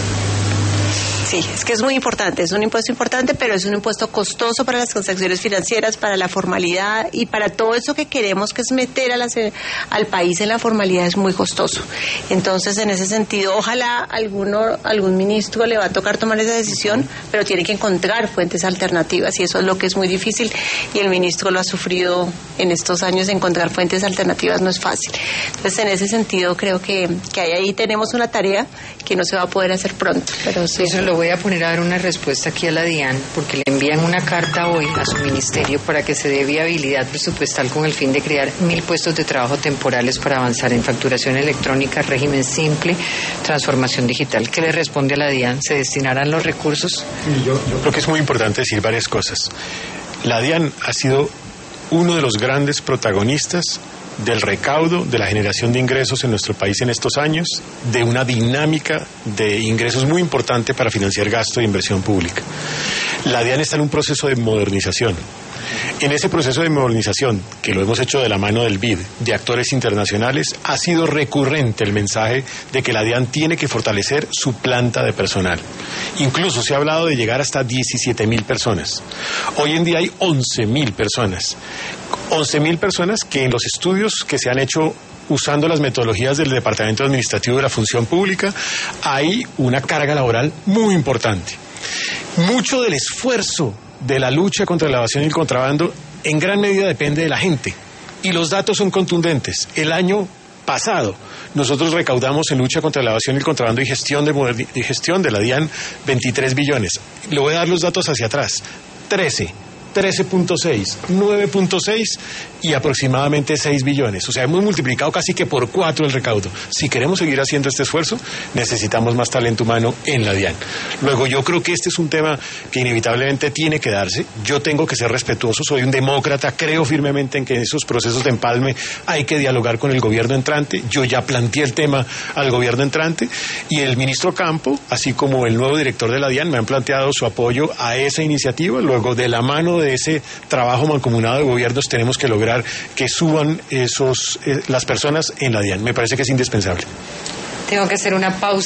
Sí, es que es muy importante, es un impuesto importante, pero es un impuesto costoso para las transacciones financieras, para la formalidad y para todo eso que queremos, que es meter a las, al país en la formalidad, es muy costoso. Entonces, en ese sentido, ojalá alguno, algún ministro le va a tocar tomar esa decisión, pero tiene que encontrar fuentes alternativas y eso es lo que es muy difícil y el ministro lo ha sufrido en estos años, encontrar fuentes alternativas no es fácil. Entonces, en ese sentido, creo que, que ahí, ahí tenemos una tarea que no se va a poder hacer pronto, pero sí. Eso lo voy a poner a dar una respuesta aquí a la DIAN, porque le envían una carta hoy a su ministerio para que se dé viabilidad presupuestal con el fin de crear mil puestos de trabajo temporales para avanzar en facturación electrónica, régimen simple, transformación digital. ¿Qué le responde a la DIAN? ¿Se destinarán los recursos? Yo, yo creo que es muy importante decir varias cosas. La DIAN ha sido uno de los grandes protagonistas del recaudo, de la generación de ingresos en nuestro país en estos años, de una dinámica de ingresos muy importante para financiar gasto e inversión pública. La DIAN está en un proceso de modernización. En ese proceso de modernización, que lo hemos hecho de la mano del B I D, de actores internacionales, ha sido recurrente el mensaje de que la DIAN tiene que fortalecer su planta de personal. Incluso se ha hablado de llegar hasta diecisiete mil personas. Hoy en día hay once mil personas. once mil personas que en los estudios que se han hecho usando las metodologías del Departamento Administrativo de la Función Pública, hay una carga laboral muy importante. Mucho del esfuerzo de la lucha contra la evasión y el contrabando en gran medida depende de la gente. Y los datos son contundentes. El año pasado nosotros recaudamos en lucha contra la evasión y el contrabando y gestión de, moderni- y gestión de la DIAN veintitrés billones. Le voy a dar los datos hacia atrás. trece. trece punto seis, nueve punto seis y aproximadamente seis billones. O sea, hemos multiplicado casi que por cuatro el recaudo. Si queremos seguir haciendo este esfuerzo, necesitamos más talento humano en la DIAN. Luego, yo creo que este es un tema que inevitablemente tiene que darse. Yo tengo que ser respetuoso, soy un demócrata, creo firmemente en que en esos procesos de empalme hay que dialogar con el gobierno entrante. Yo ya planteé el tema al gobierno entrante y el ministro Campo, así como el nuevo director de la DIAN, me han planteado su apoyo a esa iniciativa. Luego, de la mano de ese trabajo mancomunado de gobiernos, tenemos que lograr que suban esos eh, las personas en la DIAN. Me parece que es indispensable. Tengo que hacer una pausa.